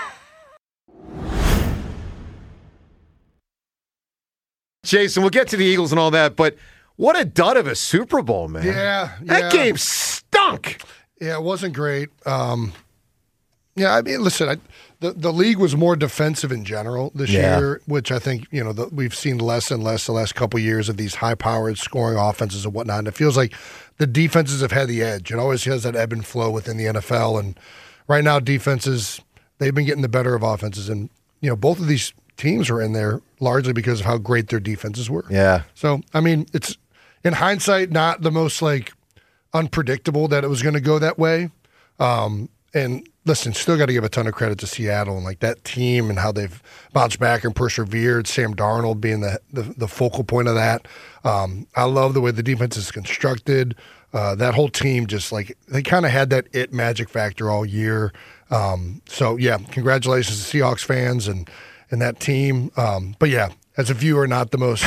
J: Jason, we'll get to the Eagles and all that, but what a dud of a Super Bowl, man.
K: Yeah,
J: That
K: yeah.
J: game stunk.
K: Yeah, it wasn't great. Um,
I: Yeah, I mean, listen, I, the the league was more defensive in general this
J: Yeah.
I: year, which I think you know the, we've seen less and less the last couple of years of these high-powered scoring offenses and whatnot. And it feels like the defenses have had the edge. It always has that ebb and flow within the N F L, and right now defenses they've been getting the better of offenses, and you know both of these teams are in there largely because of how great their defenses were.
J: Yeah.
I: So I mean, it's in hindsight not the most like unpredictable that it was going to go that way. Um, and listen, still got to give a ton of credit to Seattle and like that team and how they've bounced back and persevered. Sam Darnold being the the, the focal point of that. Um, I love the way the defense is constructed. Uh, that whole team just like they kind of had that it magic factor all year. Um, so yeah, congratulations to Seahawks fans and and that team. Um, but yeah, as a viewer, not the most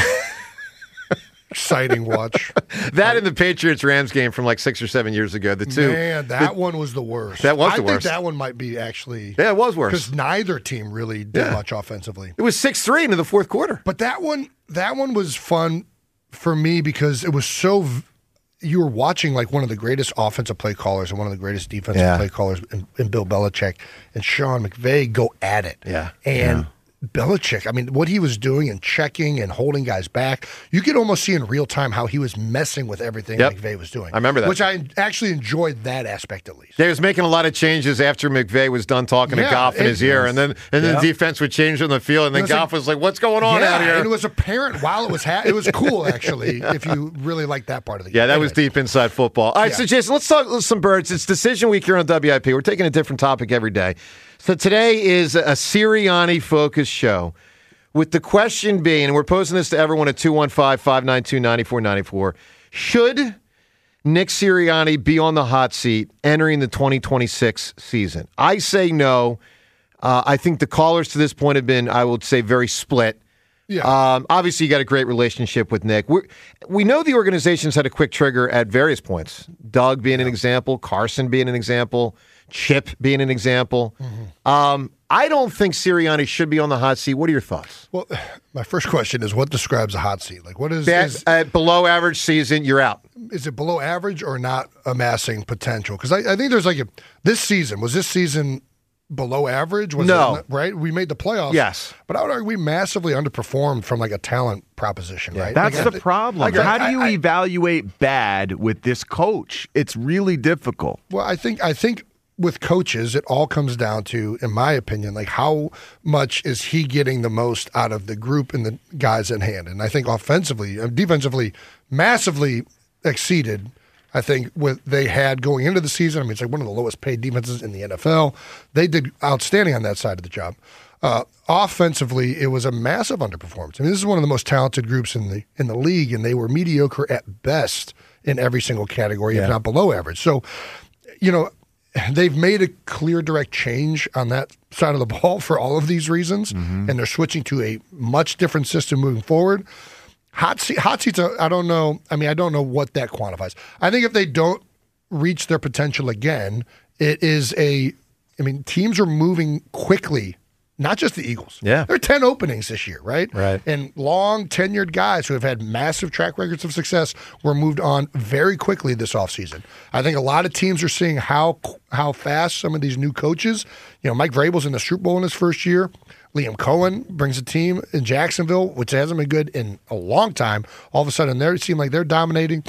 I: exciting watch.
J: That and the Patriots-Rams game from like six or seven years ago. The two.
I: Man, that
J: the,
I: one was the worst.
J: That was
I: I
J: the
I: think
J: worst.
I: that one might be actually.
J: Yeah, it was worse.
I: Because neither team really did
J: Yeah.
I: much offensively.
J: It was six three into the fourth quarter.
I: But that one, that one was fun for me because it was so. V- you were watching like one of the greatest offensive play callers and one of the greatest defensive
J: Yeah.
I: play callers in, in Bill Belichick and Sean McVay go at it.
J: Yeah.
I: And.
J: Yeah.
I: Belichick, I mean, what he was doing and checking and holding guys back, you could almost see in real time how he was messing with everything
J: Yep.
I: McVay was doing.
J: I remember that.
I: Which I actually enjoyed that aspect at least.
J: They was making a lot of changes after McVay was done talking
I: Yeah,
J: to Goff in
I: it
J: his ear,
I: was-
J: and then and then
I: Yeah.
J: the defense would change on the field, and then
I: It was
J: Goff
I: like-
J: was like, "What's going on
I: yeah,
J: out here?"
I: and it was apparent while it was ha- it was cool actually if you really like that part of the game.
J: Yeah, that was
I: Anyway.
J: deep inside football. All right,
I: Yeah.
J: so Jason, let's talk some birds. It's decision week here on W I P. We're taking a different topic every day. So today is a Sirianni-focused show with the question being, and we're posing this to everyone at two one five, five nine two, nine four nine four, should Nick Sirianni be on the hot seat entering the twenty twenty-six season? I say no. Uh, I think the callers to this point have been, I would say, very split.
I: Yeah.
J: Um, obviously, you got a great relationship with Nick. We're, we know the organization's had a quick trigger at various points. Doug being an example, Carson being an example, Chip being an example.
I: Mm-hmm.
J: Um, I don't think Sirianni should be on the hot seat. What are your thoughts?
I: Well, my first question is what describes a hot seat? Like what is
J: Bad,
I: is,
J: uh, below average season, you're out.
I: is it below average or not amassing potential? Because I, I think there's like a this season was this season below average? Was
J: No.
I: it, right? We made the playoffs.
J: Yes.
I: But I would argue we massively underperformed from like a talent proposition, right?
D: That's
I: Like,
D: the
I: I-
D: problem.
I: like,
D: How do
I: I-
D: you
I: I-
D: evaluate bad with this coach? It's really difficult.
I: Well, I think I think with coaches, it all comes down to, in my opinion, like how much is he getting the most out of the group and the guys in hand. And I think offensively, uh, defensively, massively exceeded. I think what they had going into the season. I mean, it's like one of the lowest paid defenses in the N F L. They did outstanding on that side of the job. Uh, offensively, it was a massive underperformance. I mean, this is one of the most talented groups in the in the league, and they were mediocre at best in every single category,
J: Yeah.
I: if not below average. So, you know, they've made a clear, direct change on that side of the ball for all of these reasons,
J: Mm-hmm.
I: and they're switching to a much different system moving forward. Hot seat, hot seats. Are, I don't know. I mean, I don't know what that quantifies. I think if they don't reach their potential again, it is a. I mean, teams are moving quickly. Not just the Eagles.
J: Yeah.
I: There are ten openings this year, right?
J: Right.
I: And long tenured guys who have had massive track records of success were moved on very quickly this offseason. I think a lot of teams are seeing how how fast some of these new coaches, you know, Mike Vrabel's in the Super Bowl in his first year. Liam Cohen brings a team in Jacksonville, which hasn't been good in a long time. All of a sudden, they seem like they're dominating.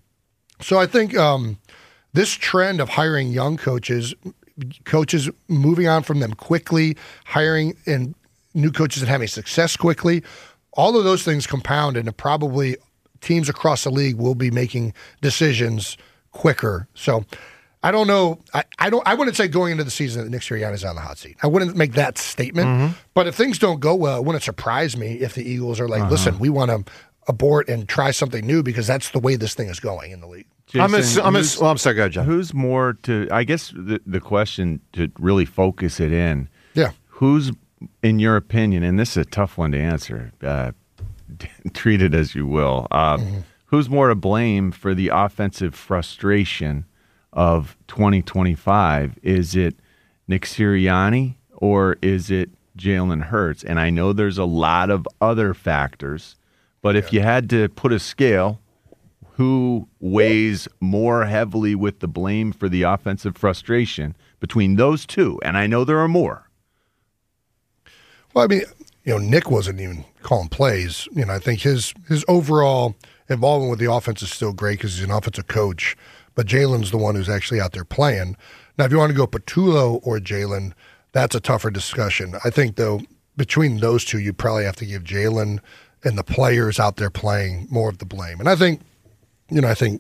I: So I think um, this trend of hiring young coaches, coaches moving on from them quickly, hiring and new coaches and having success quickly, all of those things compound into probably teams across the league will be making decisions quicker. So I don't know. I, I don't. I wouldn't say going into the season that Nick Sirianni's on the hot seat. I wouldn't make that statement.
J: Mm-hmm.
I: But if things don't go well, it wouldn't surprise me if the Eagles are like,
D: Uh-huh.
I: listen, we want to abort and try something new because that's the way this thing is going in the league.
J: I'm, a,
D: Jason,
J: I'm, a,
D: who's-
J: well, I'm sorry, go ahead, John.
D: Who's more to, I guess the, the question to really focus it in,
I: Yeah.
D: who's, in your opinion, and this is a tough one to answer, uh, treat it as you will, uh,
I: Mm-hmm.
D: who's more to blame for the offensive frustration of twenty twenty-five? Is it Nick Sirianni or is it Jalen Hurts? And I know there's a lot of other factors, but if you had to put a scale, who weighs more heavily with the blame for the offensive frustration between those two? And I know there are more.
I: Well, I mean, you know, Nick wasn't even calling plays. You know, I think his his overall involvement with the offense is still great because he's an offensive coach. But Jalen's the one who's actually out there playing. Now, if you want to go Patullo or Jalen, that's a tougher discussion. I think, though, between those two, you probably have to give Jalen and the players out there playing more of the blame. And I think, you know, I think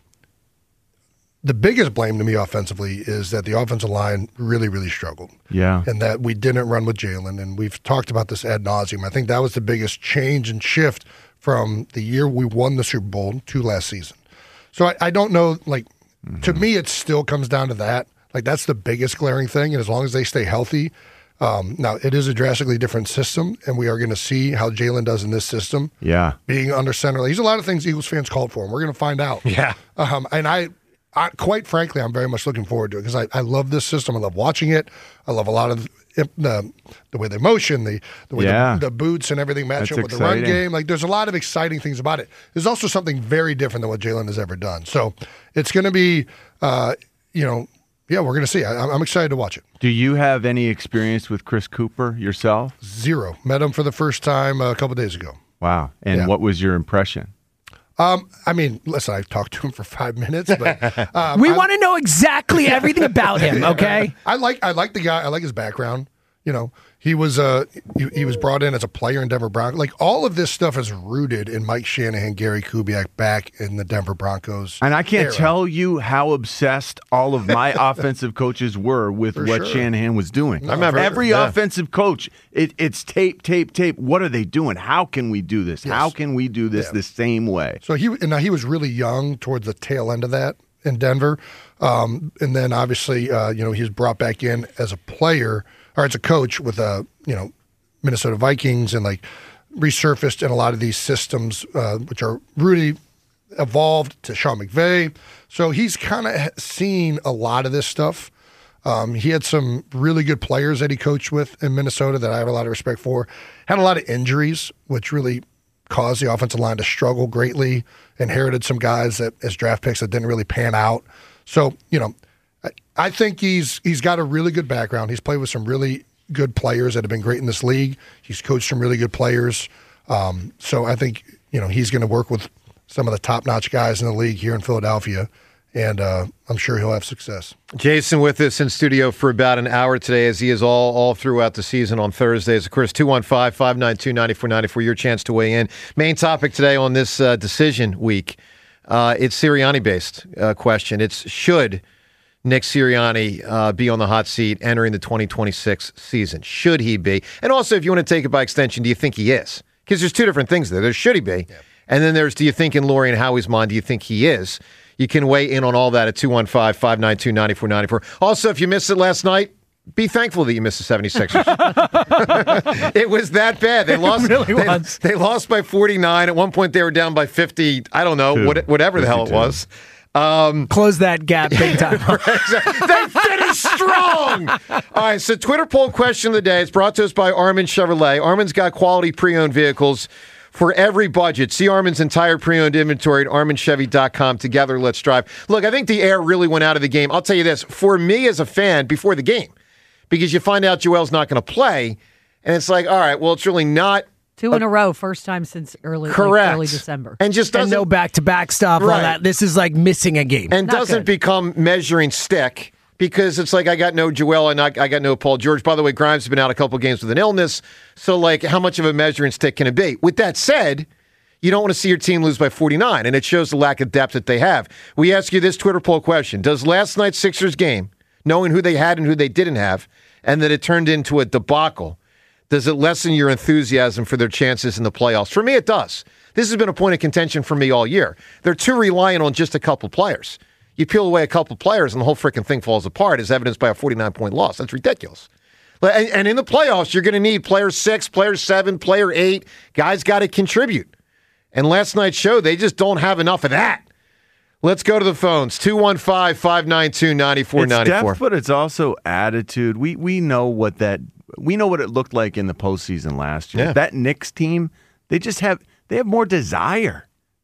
I: the biggest blame to me offensively is that the offensive line really, really struggled.
D: Yeah.
I: And that we didn't run with Jalen. And we've talked about this ad nauseum. I think that was the biggest change and shift from the year we won the Super Bowl to last season. So I, I don't know, like, mm-hmm. to me, it still comes down to that. Like, that's the biggest glaring thing. And as long as they stay healthy, um, now it is a drastically different system, and we are going to see how Jalen does in this system.
D: Yeah.
I: Being under center. There's a lot of things Eagles fans called for, and we're going to find out.
J: Yeah.
I: Um, and I, I, quite frankly, I'm very much looking forward to it because I, I love this system. I love watching it. I love a lot of the the way they motion, the the way
D: yeah.
I: the, the boots and everything match
D: That's
I: up with
D: exciting.
I: the run game. Like, there's a lot of exciting things about it. There's also something very different than what Jalen has ever done. So it's going to be, uh, you know, yeah, we're going to see. I, I'm excited to watch it.
D: Do you have any experience with Chris Cooper yourself?
I: Zero. Met him for the first time a couple days ago.
D: Wow. And
I: Yeah.
D: what was your impression?
I: Um, I mean, listen, I've talked to him for five minutes, but um,
K: we
I: I-
K: want to know exactly everything about him, okay?
I: I like I like the guy. I like his background. You know, he was uh he, he was brought in as a player in Denver Broncos. Like, all of this stuff is rooted in Mike Shanahan, Gary Kubiak back in the Denver Broncos.
D: And I can't
I: era.
D: tell you how obsessed all of my offensive coaches were with
I: For
D: what
I: sure.
D: Shanahan was doing.
I: I remember.
D: Every
J: Yeah.
D: offensive coach, it, it's tape, tape, tape. What are they doing? How can we do this?
I: Yes.
D: How can we do this
I: Yeah.
D: the same way?
I: So he and now he was really young towards the tail end of that in Denver, um, and then obviously uh, you know he was brought back in as a player or as a coach with uh, you know Minnesota Vikings and like resurfaced in a lot of these systems uh, which are really evolved to Sean McVay. So he's kind of seen a lot of this stuff. Um, he had some really good players that he coached with in Minnesota that I have a lot of respect for. Had a lot of injuries, which really caused the offensive line to struggle greatly. Inherited some guys that as draft picks that didn't really pan out. So, you know, I, I think he's he's got a really good background. He's played with some really good players that have been great in this league. He's coached some really good players. Um, so I think, you know, he's going to work with some of the top-notch guys in the league here in Philadelphia, and uh, I'm sure he'll have success.
J: Jason with us in studio for about an hour today, as he is all all throughout the season on Thursdays. Of course, two one five, five nine two, nine four nine four, your chance to weigh in. Main topic today on this uh, decision week, uh, it's Sirianni-based uh, question. It's should Nick Sirianni uh, be on the hot seat entering the twenty twenty-six season? Should he be? And also, if you want to take it by extension, do you think he is? Because there's two different things there. There's should he be? Yeah. And then there's do you think in Lori and Howie's mind, do you think he is? You can weigh in on all that at two one five, five nine two, nine four nine four. Also, if you missed it last night, be thankful that you missed the seventy-sixers. It was that bad. They lost.
K: It really
J: they,
K: was.
J: they lost by forty-nine. At one point, they were down by fifty. I don't know, what, whatever the hell it was. Um,
K: Close that gap big time.
J: they finished strong. All right, so Twitter poll question of the day is brought to us by Armin Chevrolet. Armin's got quality pre-owned vehicles for every budget. See Armin's entire pre-owned inventory at armin chevy dot com. Together, let's drive. Look, I think the air really went out of the game. I'll tell you this, for me as a fan, before the game, because you find out Joel's not going to play, and it's like, all right, well, it's really not.
L: Two in a row, first time since early, like
J: Correct.
L: early December.
J: And just
K: And
J: doesn't,
K: no back-to-back stuff, all
J: Right.
K: that. This is like missing a game.
J: and
L: Not
J: doesn't
L: good.
J: become measuring stick. Because it's like I got no Joel and I, I got no Paul George. By the way, Grimes has been out a couple games with an illness. So, like, how much of a measuring stick can it be? With that said, you don't want to see your team lose by forty-nine, and it shows the lack of depth that they have. We ask you this Twitter poll question. Does last night's Sixers game, knowing who they had and who they didn't have, and that it turned into a debacle, does it lessen your enthusiasm for their chances in the playoffs? For me, it does. This has been a point of contention for me all year. They're too reliant on just a couple players. You peel away a couple players and the whole freaking thing falls apart, as evidenced by a forty-nine point loss. That's ridiculous. And, and in the playoffs, you're going to need player six, player seven, player eight. Guys got to contribute. And last night's show, they just don't have enough of that. Let's go to the phones. two one five, five nine two, nine four nine four.
D: It's depth, but it's also attitude. We we know what that we know what it looked like in the postseason last year.
J: Yeah.
D: That Knicks team, they just have they have more desire.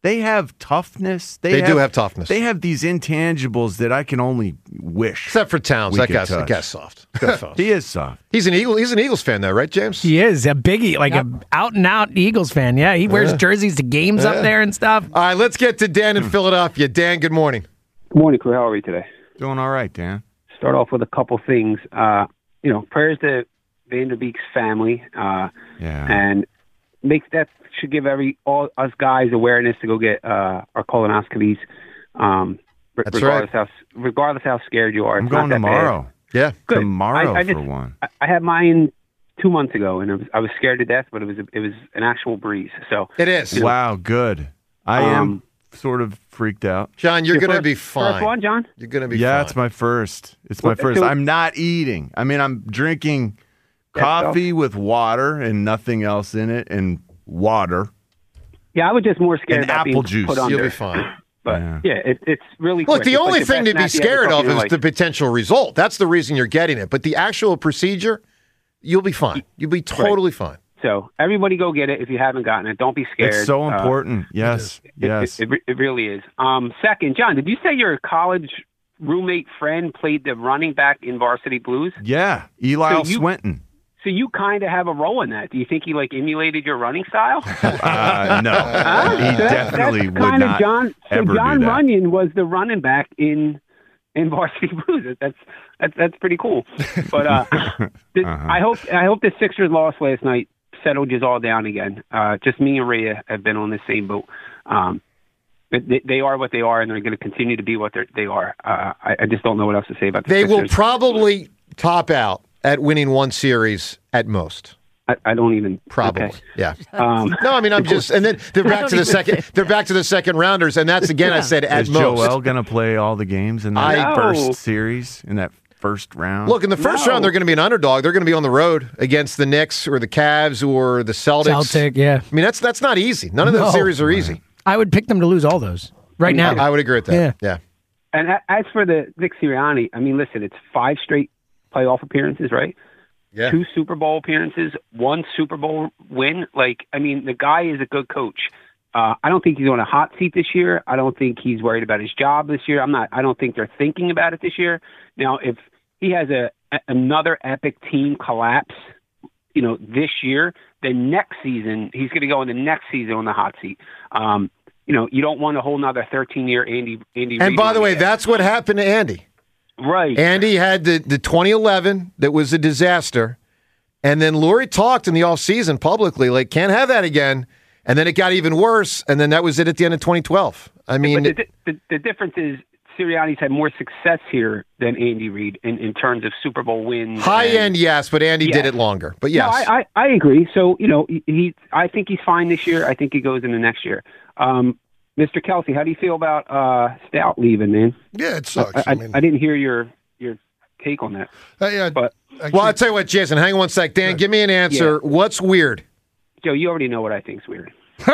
D: They have toughness. They,
J: They
D: have,
J: do have toughness.
D: They have these intangibles that I can only wish.
J: Except for Towns.
D: we
J: That
D: could
J: guy's, that
D: touch.
J: guy's soft. That's soft.
D: He is soft.
J: He's an Eagle. He's an Eagles fan, though, right, James?
K: He is a biggie, like a out and out Eagles fan. Yeah, he wears
J: Yeah.
K: jerseys to games
J: Yeah.
K: up there and stuff.
J: All right, let's get to Dan in Philadelphia. Dan, good morning.
M: Good morning, crew. How are you today?
D: Doing all right, Dan.
M: Start off with a couple things. Uh, you know, prayers to Vanderbeek's family, uh,
D: Yeah.
M: and make that should give every all us guys awareness to go get uh, our colonoscopies. Um, re-
J: That's
M: regardless how regardless how scared you are.
D: I'm
M: It's not
D: going
M: that
D: tomorrow.
M: bad.
J: Yeah,
M: Good.
D: tomorrow
M: I, I
D: for
M: just,
D: one.
M: I, I had mine two months ago, and it was, I was scared to death, but it was it was an actual breeze. So
J: It is.
D: Wow, good. I
M: Um,
D: am sort of freaked out.
J: John, you're
M: Your
J: going to
M: first-
J: be
M: first
J: fine.
M: one, John?
J: You're going to be
D: Yeah,
J: fine.
D: it's my first. It's my
M: What-
D: first.
M: so-
D: I'm not eating. I mean, I'm drinking coffee with water and nothing else in it, and water.
M: Yeah, I was just more scared
D: And
M: about
D: apple
M: being
D: juice.
M: put
J: You'll
M: under.
J: be fine.
M: But
D: Yeah.
M: yeah, it, it's really
J: Look,
M: quick.
J: the
M: It's like
J: only thing
M: best
J: to be
M: snack you ever
J: scared
M: took
J: of
M: in your
J: is
M: life.
J: the potential result. That's the reason you're getting it. But the actual procedure, you'll be fine. You'll be totally fine.
M: So everybody go get it if you haven't gotten it. Don't be scared.
D: It's so
M: Uh,
D: important. yes,
M: it,
D: yes.
M: It, it, it really is. Um, second, John, did you say your college roommate friend played the running back in Varsity Blues?
D: yeah, Eli
M: So you-
D: Swinton.
M: So you kind of have a role in that. Do you think he like emulated your running style?
D: Uh, no,
M: Huh?
D: he
M: So that-
D: definitely
M: that's
D: would
M: kinda
D: not
M: John, so
D: ever
M: John
D: do that.
M: Runyon was the running back in in Varsity Blues. That's that's that's pretty cool. But uh, th-
D: Uh-huh.
M: I hope I hope the Sixers loss last night settled you all down again. Uh, just me and Rhea have been on the same boat. Um, they, they are what they are, and they're going to continue to be what they're- they are. Uh, I, I just don't know what else to say about the
J: They
M: Sixers.
J: will probably top out at winning one series at most.
M: I, I don't even
J: Probably,
M: okay.
J: yeah.
M: Um,
J: No, I mean I'm just, and then they're back to the second. They're back to the second rounders, and that's again I said at
D: Is
J: most.
D: Joel going to play all the games in that
J: I-
D: first
M: No.
D: series, in that first round?
J: Look, in the first
M: No.
J: round, they're going to be an underdog. They're going to be on the road against the Knicks or the Cavs or the Celtics.
K: Celtic, yeah.
J: I mean, that's that's not easy. None of those
K: No.
J: series are easy.
K: I would pick them to lose all those right now.
J: I, I would agree with that.
K: Yeah.
J: Yeah.
M: And a- as for the Nick Sirianni, I mean, listen, it's five straight playoff appearances, right?
J: Yeah.
M: Two Super Bowl appearances, one Super Bowl win. Like, I mean, the guy is a good coach. Uh, I don't think he's on a hot seat this year. I don't think he's worried about his job this year. I'm not. I don't think they're thinking about it this year. Now, if he has a, a another epic team collapse, you know, this year, then next season he's going to go in the next season on the hot seat. Um, you know, you don't want a whole nother thirteen year Andy Andy.
J: And
M: Reid
J: by the
M: on
J: way,
M: your head.
J: that's what happened to Andy.
M: Right.
J: Andy had the, the twenty eleven that was a disaster. And then Lurie talked in the offseason publicly, like, can't have that again. And then it got even worse. And then that was it at the end of twenty twelve. I mean,
M: but the, the, the difference is Sirianni's had more success here than Andy Reid in, in terms of Super Bowl wins.
J: high
M: and-
J: end, yes, but Andy did
M: Yes.
J: it longer. But yes.
M: No, I, I, I agree. So, you know, he, he, I think he's fine this year. I think he goes into next year. Um, Mister Kelsey, how do you feel about uh, Stout leaving, man?
I: Yeah, it sucks.
M: I, I,
I: I mean-
M: I didn't hear your your take on that.
I: Uh, yeah,
M: but
J: well, I'll tell you what, Jason, hang on one sec. Dan, give me an answer. What's weird?
M: Joe, you already know what I think's weird.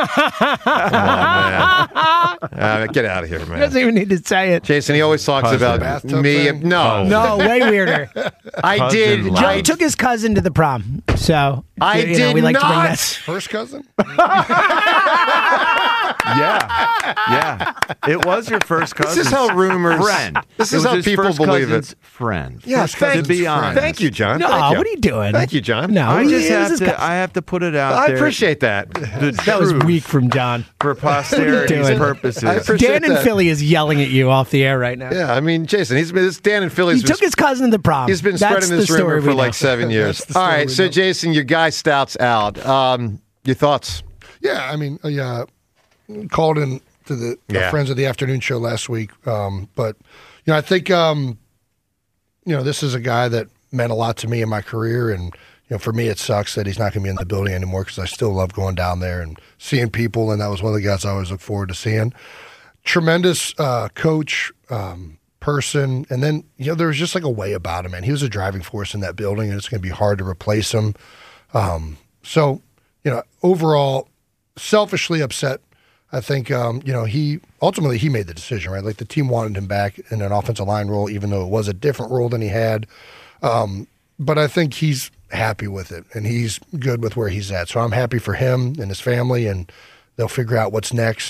J: Uh, get out of here,
K: He
J: man.
K: doesn't even need to say it.
J: Jason, he always talks
K: Cousin.
J: about
K: Bathtub
J: me.
K: thing?
J: No.
K: No, way weirder.
J: I did.
K: Joe
J: I,
K: took his cousin to the prom, so
J: I
K: you know,
J: did
K: we like to bring
J: not.
K: that.
I: First cousin?
D: Yeah, yeah. It was your first cousin.
J: This is how rumors-
D: friend.
J: this
D: It
J: is
D: was
J: how
D: his
J: people
D: first
J: believe it.
D: cousin's Friend.
J: Yeah,
D: First
J: thank,
D: cousin's to be honest.
J: thank you, John.
K: No,
J: Thank you.
K: what are you doing?
J: Thank you, John.
K: No,
D: I
K: he
D: just
K: is
D: have
K: his
D: to.
K: cousin.
D: I have to put it out
J: I
D: there.
J: appreciate that.
D: The
K: That was
D: truth
K: weak from John.
D: for posterity's
K: doing?
D: purposes.
J: I appreciate
K: Dan in
J: that.
K: Philly is yelling at you off the air right now.
J: Yeah, I mean, Jason, he's been this Dan in Philly.
K: He took his cousin to the prom.
J: He's been
K: That's
J: spreading this
K: the story
J: rumor for
K: we know.
J: like seven years.
I: That's the
J: All
I: story
J: right,
I: we
J: so
I: know.
J: Jason, your guy Stout's out. Um, your thoughts?
I: Yeah, I mean, I uh, called in to the
J: Yeah.
I: uh, Friends of the Afternoon show last week, um, but you know, I think um, you know this is a guy that meant a lot to me in my career, and you know, for me, it sucks that he's not going to be in the building anymore because I still love going down there and seeing people, and that was one of the guys I always look forward to seeing. Tremendous uh, coach, um, person, and then you know there was just like a way about him, and he was a driving force in that building, and it's going to be hard to replace him. Um, so, you know, overall, selfishly upset. I think, um, you know, he ultimately he made the decision, right? Like the team wanted him back in an offensive line role, even though it was a different role than he had. Um, but I think he's happy with it, and he's good with where he's at. So I'm happy for him and his family, and they'll figure out what's next.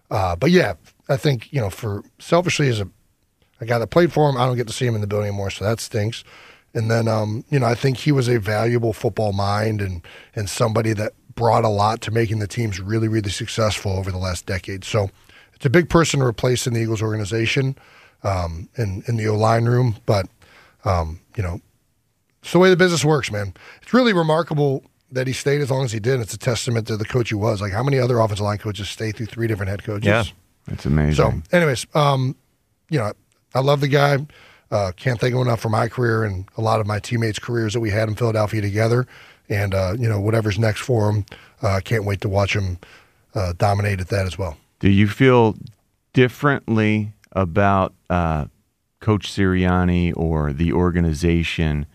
I: Uh, but yeah, I think, you know, for selfishly as a, a guy that played for him, I don't get to see him in the building anymore, so that stinks. And then, um, you know, I think he was a valuable football mind and, and somebody that brought a lot to making the teams really, really successful over the last decade. So it's a big person to replace in the Eagles organization, um, in, in the O-line room. But, um, you know, it's the way the business works, man. It's really remarkable that he stayed as long as he did. It's a testament to the coach he was. Like, how many other offensive line coaches stay through three different head coaches?
D: Yeah, it's amazing.
I: So, anyways, um, you know, I love the guy. Uh, can't thank him enough for my career and a lot of my teammates' careers that we had in Philadelphia together. And, uh, you know, whatever's next for him, uh, can't wait to watch him uh, dominate at that as well.
N: Do you feel differently about uh, Coach Sirianni or the organization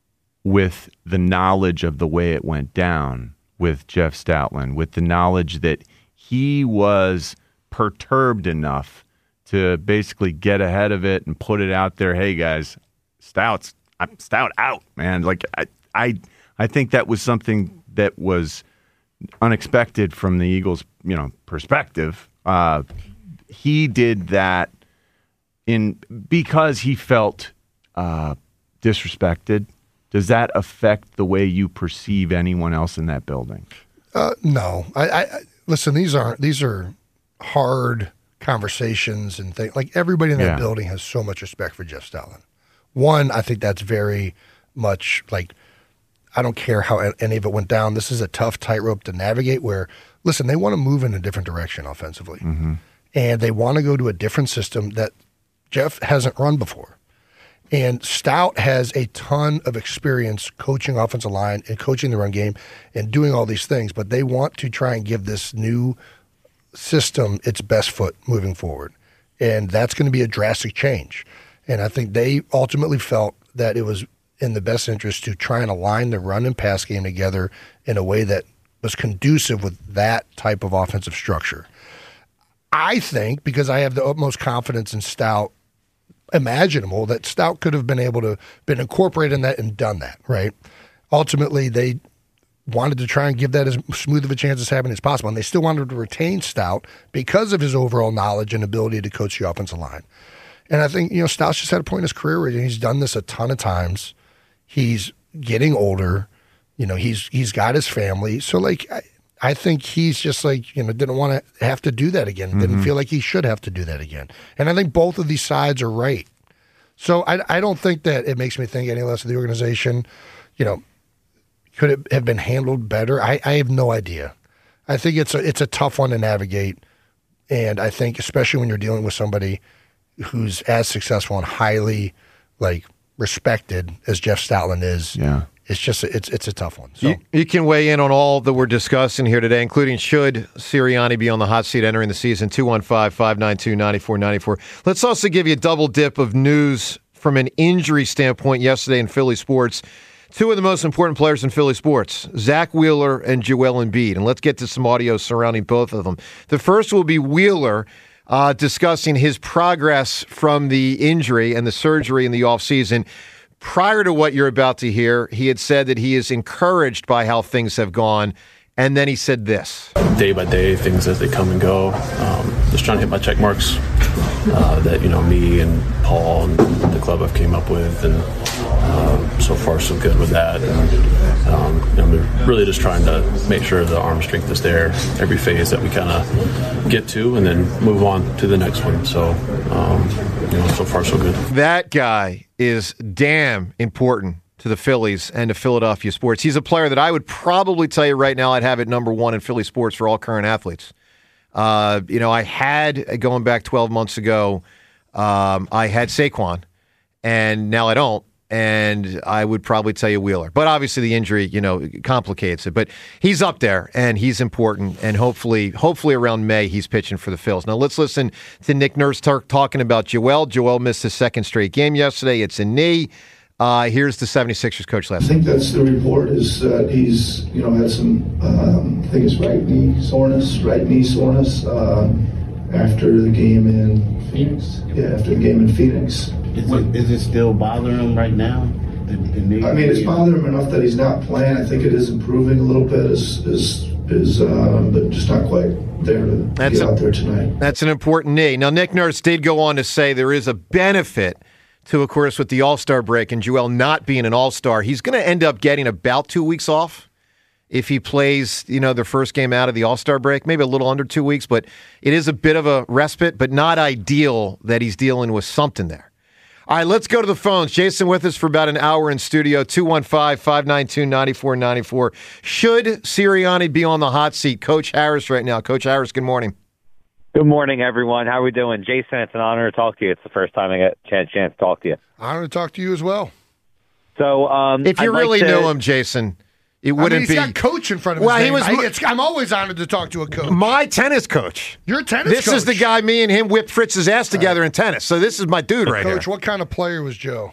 N: with the knowledge of the way it went down with Jeff Stoutland, with the knowledge that he was perturbed enough to basically get ahead of it and put it out there? Hey guys, Stout's I'm Stout out, man. Like I, I, I think that was something that was unexpected from the Eagles, you know, perspective. Uh, he did that in because he felt uh, disrespected. Does that affect the way you perceive anyone else in that building?
I: Uh, no. I, I listen. These aren't. These are hard conversations and things. Like, everybody in that
N: Yeah.
I: building has so much respect for Jeff Stoutland. One, I think that's very much like, I don't care how any of it went down. This is a tough tightrope to navigate. Where, listen, they want to move in a different direction offensively,
N: Mm-hmm.
I: and they want to go to a different system that Jeff hasn't run before. And Stout has a ton of experience coaching offensive line and coaching the run game and doing all these things, but they want to try and give this new system its best foot moving forward. And that's going to be a drastic change. And I think they ultimately felt that it was in the best interest to try and align the run and pass game together in a way that was conducive with that type of offensive structure. I think, because I have the utmost confidence in Stout imaginable, that Stout could have been able to been incorporated in that and done that, right? Ultimately, they wanted to try and give that as smooth of a chance as happening as possible, and they still wanted to retain Stout because of his overall knowledge and ability to coach the offensive line. And I think, you know, Stout's just had a point in his career where he's done this a ton of times. He's getting older. You know, he's he's got his family. So, like, I, I think he's just like, you know, didn't want to have to do that again. Didn't
N: Mhm.
I: feel like he should have to do that again. And I think both of these sides are right. So I, I don't think that it makes me think any less of the organization. You know, could it have been handled better? I, I have no idea. I think it's a, it's a tough one to navigate. And I think especially when you're dealing with somebody who's as successful and highly, like, respected as Jeff Stoutland is,
N: yeah.
I: it's just a, it's it's a tough one. So
J: You, you can weigh in on all that we're discussing here today, including should Sirianni be on the hot seat entering the season, two one five, five nine two, nine four nine four. Let's also give you a double dip of news from an injury standpoint yesterday in Philly sports. Two of the most important players in Philly sports, Zach Wheeler and Joel Embiid. And let's get to some audio surrounding both of them. The first will be Wheeler uh, discussing his progress from the injury and the surgery in the offseason. Prior to what you're about to hear, he had said that he is encouraged by how things have gone. And then he said this.
O: Day by day, things as they come and go. Um, just trying to hit my check marks uh, that, you know, me and Paul and the club have came up with. And um, so far, so good with that. And, um, you know, we're really just trying to make sure the arm strength is there every phase that we kind of get to and then move on to the next one. So, um, you know, so far, so good.
J: That guy is damn important to the Phillies and to Philadelphia sports. He's a player that I would probably tell you right now I'd have at number one in Philly sports for all current athletes. Uh, you know, I had, going back twelve months ago, um, I had Saquon, and now I don't, and I would probably tell you Wheeler. But obviously the injury, you know, complicates it. But he's up there, and he's important, and hopefully hopefully around May he's pitching for the Phils. Now let's listen to Nick Nurse talk, talking about Joel. Joel missed his second straight game yesterday. It's a knee. Uh, here's the seventy-sixers coach last
P: I think that's the report is that he's, you know, had some, um, I think it's right knee soreness, right knee soreness um, after the game in Phoenix. Yeah, after the game in Phoenix.
Q: Is it, is it still bothering him right now? The, the knee?
P: I mean, it's bothering him enough that he's not playing. I think it is improving a little bit as, as is uh, but just not quite there to
J: That's
P: be
J: a-
P: out there tonight.
J: That's an important knee. Now, Nick Nurse did go on to say there is a benefit to, of course, with the All-Star break and Joel not being an All-Star. He's going to end up getting about two weeks off if he plays, you know, the first game out of the All-Star break, maybe a little under two weeks, but it is a bit of a respite, but not ideal that he's dealing with something there. All right, let's go to the phones. Jason with us for about an hour in studio, two one five, five nine two, nine four nine four. Should Sirianni be on the hot seat? Coach Harris right now. Coach Harris, good morning.
R: Good morning, everyone. How are we doing? Jason, it's an honor to talk to you. It's the first time I get a chance, chance to talk to you.
I: Honor to talk to you as well.
R: So, um,
J: If you
R: I'd like
J: really
R: to-
J: knew him, Jason, it
I: I
J: wouldn't
I: mean, he's
J: be.
I: got coach in front of his
J: Well, he
I: name.
J: was
I: I,
J: my-
I: it's, I'm always honored to talk to a coach.
J: My tennis coach.
I: Your tennis
J: This
I: coach.
J: is the guy me and him whipped Fritz's ass together in tennis. So this is my dude right
I: Coach,
J: here.
I: what kind of player was Joe?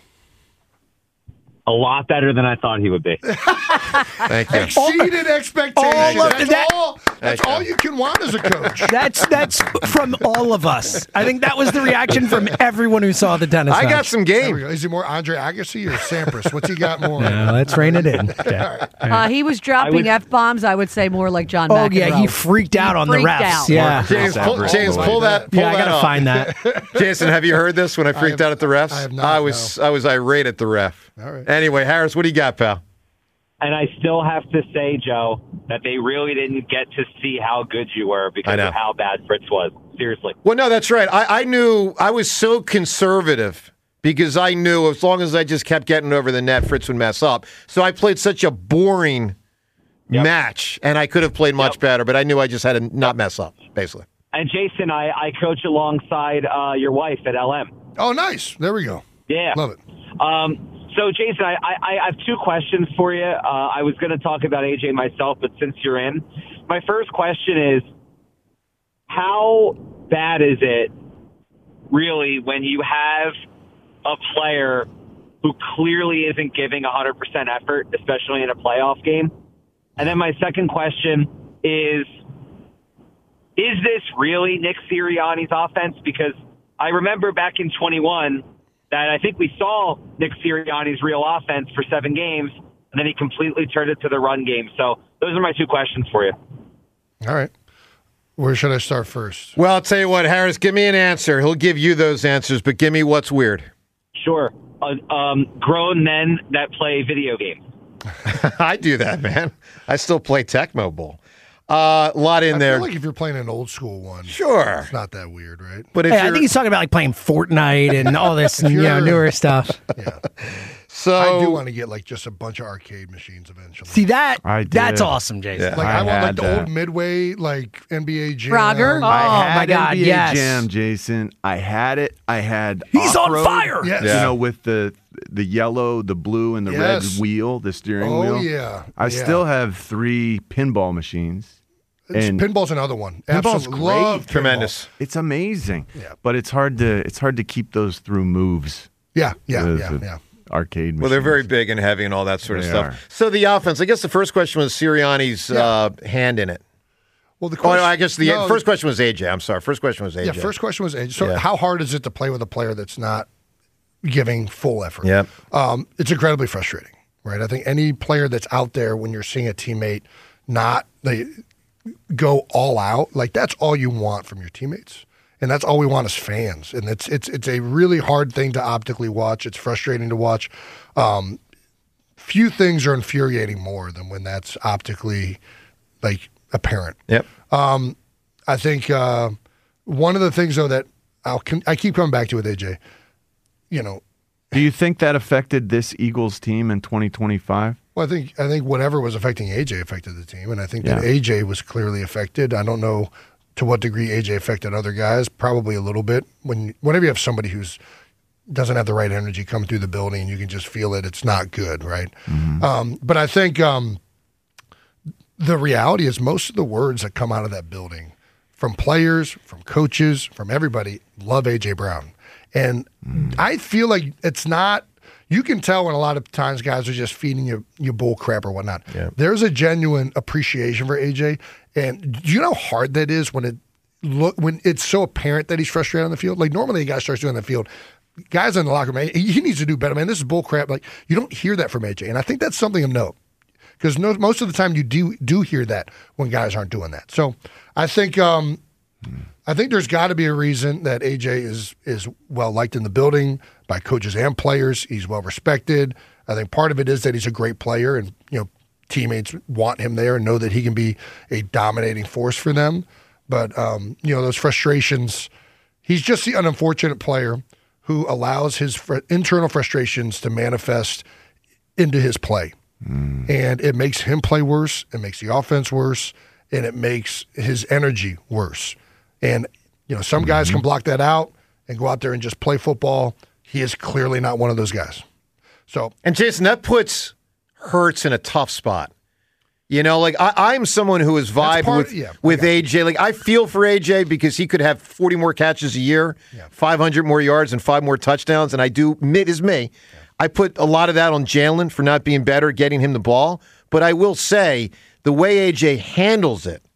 R: A lot better than I thought he would be.
J: Thank you.
I: Exceeded expectations.
K: All of
I: That's,
K: that-
I: all, that's
J: Thank
I: all
J: you.
I: you can want as a coach.
K: That's that's from all of us. I think that was the reaction from everyone who saw the tennis
J: I
K: match.
J: got some
I: There
J: game.
I: we go. Is he more Andre Agassi or Sampras? What's he got more?
K: No, let's rein it in. Okay.
L: Uh, he was dropping
R: would-
L: F bombs. I would say more like John
K: Oh
L: McEnroe.
K: yeah, he freaked out
L: He
K: on the
L: freaked
K: refs.
L: out.
K: Yeah,
J: James, pull, James, pull that. Pull
K: yeah, I
J: that
K: gotta
J: up.
K: find that.
J: Jason, have you heard this when I freaked
I: have-
J: out at the refs?
I: I have not,
J: I was I was irate at the ref.
I: All right.
J: Anyway, Harris, what do you got, pal?
R: And I still have to say, Joe, that they really didn't get to see how good you were
J: I
R: because
J: know.
R: of how bad Fritz was. Seriously.
J: Well, no, that's right. I, I knew I was so conservative because I knew as long as I just kept getting over the net, Fritz would mess up. So I played such a boring
R: Yep.
J: match, and I could have played much
R: Yep.
J: better, but I knew I just had to not mess up, basically.
R: And Jason, I, I coach alongside uh, your wife at L M.
I: Oh, nice. There we go.
R: Yeah.
I: Love it.
R: Um, so, Jason, I, I, I have two questions for you. Uh, I was going to talk about A J myself, but since you're in, my first question is, how bad is it really when you have a player who clearly isn't giving one hundred percent effort, especially in a playoff game? And then my second question is, is this really Nick Sirianni's offense? Because I remember back in twenty-one that I think we saw Nick Sirianni's real offense for seven games, and then he completely turned it to the run game. So those are my two questions for you.
I: All right. Where should I start first?
J: Well, I'll tell you what, Harris, give me an answer. He'll give you those answers, but give me what's weird.
R: Sure. Uh, um, grown men that play video games.
J: I do that, man. I still play Tecmo Bowl. Uh, a lot in
I: I
J: there.
I: feel like if you're playing an old school one,
J: Sure.
I: it's not that weird, right?
J: But if
K: Hey, I
J: you're,
K: think he's talking about like playing Fortnite and all this, you know,
I: you're-
K: newer stuff.
I: Yeah.
J: so
I: I do want to get like just a bunch of arcade machines eventually.
K: See that?
N: I did.
K: That's awesome, Jason.
J: Yeah.
I: like
N: I
I: I, want like
N: had
I: the
N: that.
I: old Midway, like N B A Jam.
L: Frogger?
K: Oh,
N: I had
K: my God,
N: N B A
K: yes.
N: Jam, Jason. I had it. I had.
K: He's on
N: off-road,
K: fire!
I: Yes.
N: You
J: Yeah.
N: know, with the the yellow, the blue, and the
I: Yes.
N: red wheel, the steering
I: Oh,
N: wheel.
I: yeah.
N: I
I: Yeah.
N: still have three pinball machines.
I: It's,
N: And
I: pinball's another one.
N: Pinball's
I: Absolutely.
N: great.
I: Love pinball.
J: tremendous.
N: It's amazing.
I: Yeah.
N: But it's hard to it's hard to keep those through moves.
I: Yeah, yeah,
N: the-
I: yeah,
N: the
I: yeah.
N: Arcade machines.
J: Well, they're very big and heavy and all that sort of
N: They
J: stuff.
N: are.
J: So the offense, I guess the first question was Sirianni's
I: Yeah.
J: uh, hand in it.
I: Well, the
J: Oh,
I: question,
J: no, I guess the
I: no,
J: first question was A J. I'm sorry. First question was A J.
I: Yeah, first question was age. So,
J: Yeah.
I: how hard is it to play with a player that's not giving full effort?
J: Yep.
I: Um, it's incredibly frustrating, right? I think any player that's out there when you're seeing a teammate not they go all out, like that's all you want from your teammates, and that's all we want as fans. And it's it's it's a really hard thing to optically watch. It's frustrating to watch. Um, few things are infuriating more than when that's optically like apparent.
J: Yep.
I: Um, I think uh, one of the things though that I'll con- I keep coming back to with A J, you know,
N: Do you think that affected this Eagles team in twenty twenty-five?
I: well, I think I think whatever was affecting A J affected the team, and I think that
N: Yeah.
I: A J was clearly affected. I don't know to what degree A J affected other guys. Probably a little bit. When whenever you have somebody who's doesn't have the right energy come through the building, you can just feel it. It's not good, right? Um, but I think um, the reality is most of the words that come out of that building from players, from coaches, from everybody love A J Brown. And I feel like it's not, you can tell when a lot of times guys are just feeding you, you bull crap or whatnot.
J: Yeah.
I: There's a genuine appreciation for A J. And do you know how hard that is when it look when it's so apparent that he's frustrated on the field? Like normally a guy starts doing the field. Guys in the locker room, he he needs to do better, man. This is bull crap. Like you don't hear that from A J. And I think that's something of note. because no, most of the time you do do hear that when guys aren't doing that. So I think um, I think there's got to be a reason that A J is is well liked in the building by coaches and players. He's well respected. I think part of it is that he's a great player, and you know teammates want him there and know that he can be a dominating force for them. But um, you know those frustrations. He's just an unfortunate player who allows his fr- internal frustrations to manifest into his play. Mm. And it makes him play worse, it makes the offense worse, and it makes his energy worse. And, you know, some mm-hmm. guys can block that out and go out there and just play football. He is clearly not one of those guys. So,
J: And Jason, that puts Hurts in a tough spot. You know, like I, I'm someone who has vibed
I: part,
J: with,
I: yeah,
J: with A J. Like I feel for A J because he could have forty more catches a year, yeah. five hundred more yards, and five more touchdowns. And I do, it is me. Yeah. I put a lot of that on Jalen for not being better, getting him the ball. But I will say the way A J handles it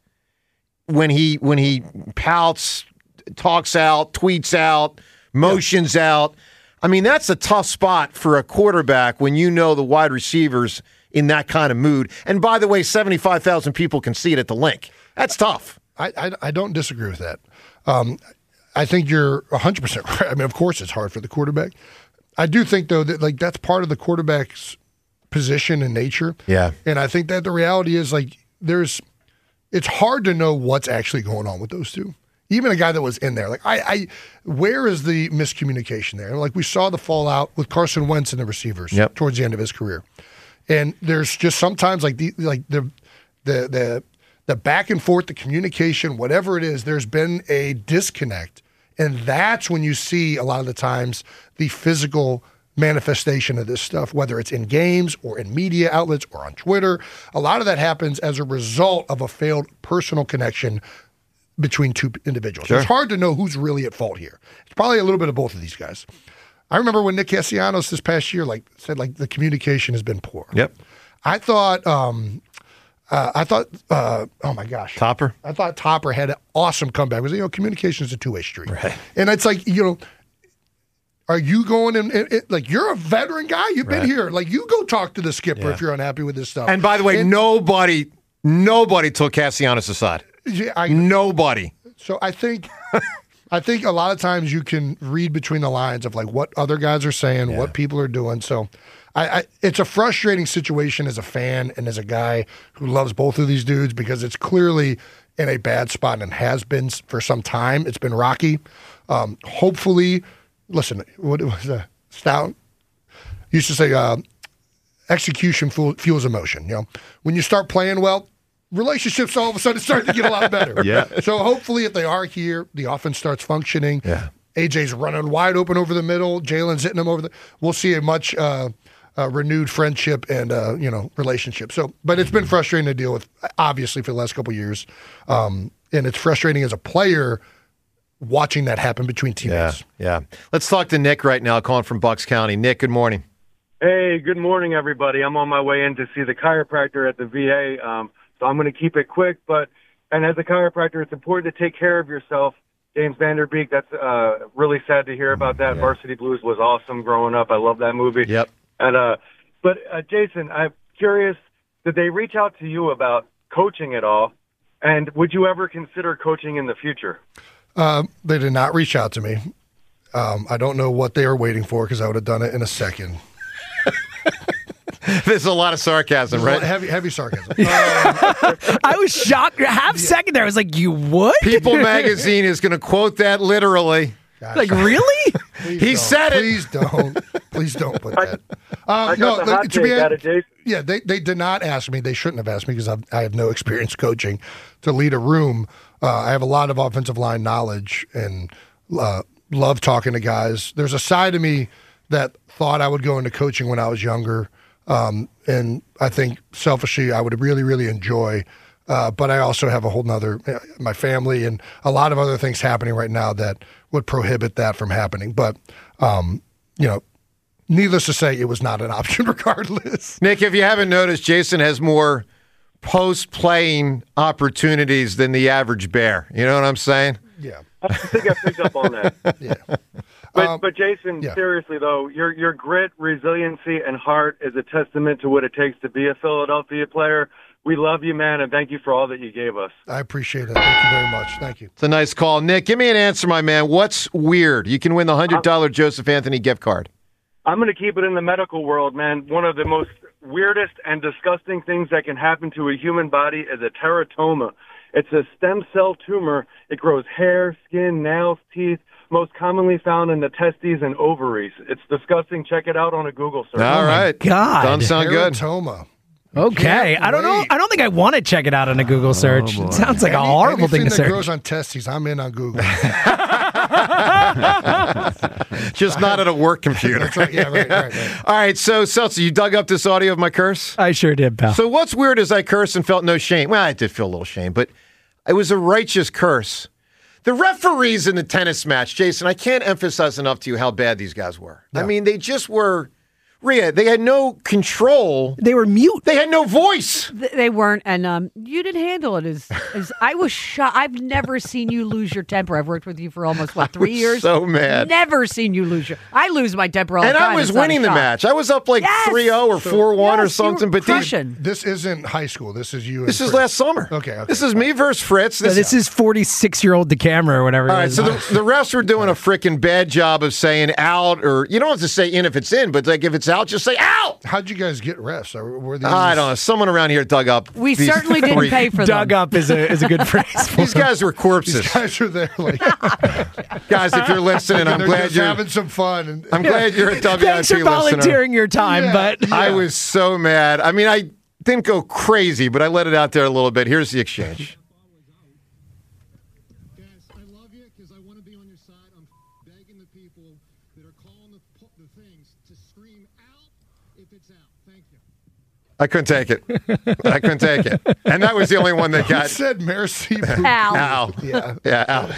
J: when he when he pouts, talks out, tweets out, motions yeah. out. I mean, that's a tough spot for a quarterback when you know the wide receivers in that kind of mood. And by the way, seventy-five thousand people can see it at the link. That's tough.
I: I, I, I don't disagree with that. Um, I think you're one hundred percent right. I mean, of course it's hard for the quarterback. I do think, though, that like that's part of the quarterback's position and nature.
J: Yeah.
I: And I think that the reality is, like, there's – it's hard to know what's actually going on with those two. Even a guy that was in there. Like, I, I where is the miscommunication there? Like, we saw the fallout with Carson Wentz and the receivers
J: yep.
I: towards the end of his career. And there's just sometimes like the like the the the the back and forth, the communication, whatever it is, there's been a disconnect. And that's when you see a lot of the times the physical manifestation of this stuff, whether it's in games or in media outlets or on Twitter. A lot of that happens as a result of a failed personal connection between two individuals.
J: Sure.
I: It's hard to know who's really at fault here. It's probably a little bit of both of these guys. I remember when Nick Castellanos this past year, like said, like the communication has been poor.
J: Yep.
I: I thought, um, uh, I thought, uh, oh my gosh,
J: Topper.
I: I thought Topper had an awesome comeback. Because you know, communication is a two way street,
J: right?
I: And it's like you know, are you going and like you're a veteran guy? You've
J: right.
I: been here. Like you go talk to the skipper
J: yeah.
I: if you're unhappy with this stuff.
J: And by the way,
I: and,
J: nobody, nobody took Castellanos aside.
I: Yeah, I,
J: nobody.
I: So I think. I think a lot of times you can read between the lines of like what other guys are saying, yeah. what people are doing. So I, I, it's a frustrating situation as a fan and as a guy who loves both of these dudes because it's clearly in a bad spot and has been for some time. It's been rocky. Um, hopefully, listen, what was a Stout used to say, uh, execution fuels emotion. You know, when you start playing well, relationships all of a sudden start to get a lot better.
J: yeah.
I: So hopefully if they are here, the offense starts functioning.
J: Yeah.
I: A J's running wide open over the middle. Jalen's hitting him over the – we'll see a much uh, uh, renewed friendship and, uh, you know, relationship. So, but it's been frustrating to deal with, obviously, for the last couple of years. Um, and it's frustrating as a player watching that happen between teammates.
J: Yeah, yeah. Let's talk to Nick right now, calling from Bucks County. Nick, good morning.
S: Hey, good morning, everybody. I'm on my way in to see the chiropractor at the V A. Um, So I'm going to keep it quick, but and as a chiropractor, it's important to take care of yourself. James Vanderbeek, that's uh, really sad to hear about that. Yeah. Varsity Blues was awesome growing up. I love that movie.
J: Yep.
S: And uh, but uh, Jason, I'm curious, did they reach out to you about coaching at all? And would you ever consider coaching in the future?
I: Um, they did not reach out to me. Um, I don't know what they are waiting for because I would have done it in a second.
J: There's a lot of sarcasm, right?
I: Heavy, heavy sarcasm.
K: Um, I was shocked. Half yeah. second there, I was like, "You would?"
J: People Magazine is going to quote that literally.
K: Gosh. Like, really?
I: Please
J: he
I: don't.
J: said it.
I: Please don't. Please don't put that.
S: I
I: Um, no,
S: got the hot
I: to be
S: take out of Jason.
I: Yeah, they, they did not ask me. They shouldn't have asked me because I've, I have no experience coaching to lead a room. Uh, I have a lot of offensive line knowledge and uh, love talking to guys. There's a side of me that thought I would go into coaching when I was younger. Um, and I think selfishly, I would really, really enjoy. Uh, but I also have a whole nother, my family and a lot of other things happening right now that would prohibit that from happening. But, um, you know, needless to say, it was not an option regardless.
J: Nick, if you haven't noticed, Jason has more post-playing opportunities than the average Bear. You know what I'm saying?
I: Yeah.
S: I think I picked up on that.
I: Yeah.
S: But
I: Um,
S: but Jason,
I: yeah.
S: seriously though, your your grit, resiliency, and heart is a testament to what it takes to be a Philadelphia player. We love you, man, and thank you for all that you gave us.
I: I appreciate it. Thank you very much. Thank you.
J: It's a nice call. Nick, give me an answer, my man. What's weird? You can win the one hundred dollars Joseph Anthony gift card.
S: I'm going to keep it in the medical world, man. One of the most weirdest and disgusting things that can happen to a human body is a teratoma. It's a stem cell tumor. It grows hair, skin, nails, teeth, most commonly found in the testes and ovaries. It's disgusting. Check it out on a Google search.
J: All right.
K: God.
J: Doesn't sound good.
I: Teratoma.
K: Okay, I don't know. I don't think I want to check it out on a Google search. it sounds like a
I: Any-
K: horrible thing
I: anything
K: to
I: that
K: search.
I: grows on testes, I'm in on Google.
J: Just not at a work computer.
I: That's right. Yeah, right, right, right.
J: All right, so Seltzer, you dug up this audio of my curse?
K: I sure did, pal.
J: So what's weird is I cursed and felt no shame. Well, I did feel a little shame, but it was a righteous curse. The referees in the tennis match, Jason, I can't emphasize enough to you how bad these guys were. I mean, they just were, Rhea, they had no control.
K: They were mute.
J: They had no voice.
L: Th- They weren't, and um, you didn't handle it as, as I was shocked. I've never seen you lose your temper. I've worked with you for almost what three
J: I was
L: years.
J: so mad.
L: Never seen you lose your. I lose my temper all
J: And
L: the time.
J: I was
L: It's not a
J: winning the
L: shock.
J: match. I was up like
L: Yes!
J: three oh or
I: So-
J: four one or
L: Yes, you were
J: something. But these,
L: crushing.
I: This isn't high school. This is you. and
J: this is
I: Fritz.
J: last summer.
I: Okay, okay.
J: This is me versus Fritz.
K: So this is forty-six-year-old DeCamera or whatever.
J: All
K: it
J: right,
K: is.
J: so the, the refs were doing a freaking bad job of saying out, or you don't have to say in if it's in, but like if it's out, just say out.
I: How'd you guys get refs? Or were these,
J: I don't know. Someone around here dug up.
L: We
J: these
L: certainly didn't
J: three-
L: pay for them.
K: Dug up is a is a good phrase. for
J: These
K: them.
J: guys were corpses.
I: These guys are there like
J: Guys, if you're listening, I'm
I: they're
J: glad
I: just
J: you're.
I: having some fun. And,
J: I'm glad you're a W I P
K: Thanks for
J: listener.
K: volunteering your time,
I: Yeah.
K: but
J: I was so mad. I mean, I didn't go crazy, but I let it out there a little bit. Here's the exchange.
T: Guys, I love you because I want to be on your side. I'm begging the people that are calling the, the things to scream out if it's out. Thank you.
J: I couldn't take it. I couldn't take it. And that was the only one that
I: Who
J: got.
I: said merci? beaucoup?
L: Al.
J: Al.
I: Yeah,
J: Yeah, Al.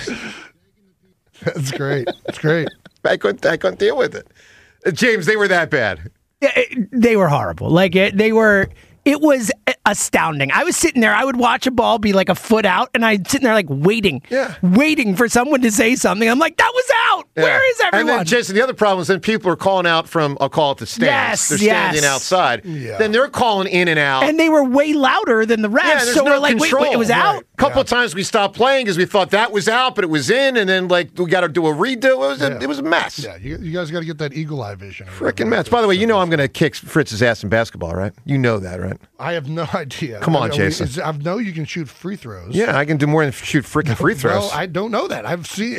I: that's great. That's great.
J: I couldn't, I couldn't deal with it. Uh, James, they were that bad.
K: Yeah, it- they were horrible. Like it, they were. It was astounding. I was sitting there. I would watch a ball be like a foot out, and I'd sitting there like waiting,
J: Yeah.
K: waiting for someone to say something. I'm like, that was out.
J: Yeah.
K: Where is
J: And
K: everyone?
J: then, Jason, the other problem is then people are calling out from, I'll call it the stands.
K: Yes,
J: They're standing
K: yes.
J: outside.
I: Yeah.
J: Then they're calling in and out.
K: And they were way louder than the refs.
J: yeah, there's
K: so
J: no
K: we're like,
J: control.
K: wait, wait, it was out?
J: A couple of times we stopped playing because we thought that was out, but it was in, and then like we got to do a redo. It was a,
I: Yeah.
J: it was a mess.
I: Yeah, you, you guys got to get that eagle eye vision.
J: Freaking mess. By the way, you know I'm going to kick Fritz's ass in basketball, right? You know that, right?
I: I have no idea.
J: Come on,
I: I mean,
J: Jason.
I: is- I know you can shoot free throws.
J: Yeah, I can do more than shoot freaking free throws.
I: Well, I don't know that. I've seen.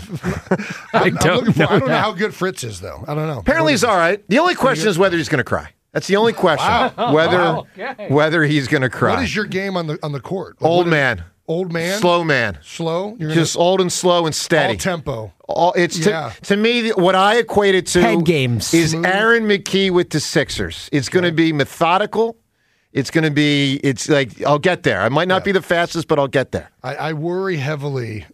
I: I've,
K: I
I: I'm,
K: don't
I: I'm looking for,
K: know
I: I don't know
K: that.
I: how good Fritz is, though. I don't know.
J: Apparently he's all right. The only question is whether he's going to cry. That's the only question.
I: Wow.
J: Whether
I: Wow.
J: whether he's going to cry.
I: What is your game on the on the court? Like,
J: old
I: what is-
J: man,
I: Old man.
J: slow man,
I: Slow. You're gonna-
J: just old and slow and steady.
I: all tempo.
J: All, it's
I: Yeah.
J: to, to me what I equate it to
K: Head games.
J: is
I: Smooth.
J: Aaron McKee with the Sixers. It's going to be methodical. It's going to be. It's like I'll get there. I might not be the fastest, but I'll get there.
I: I, I worry heavily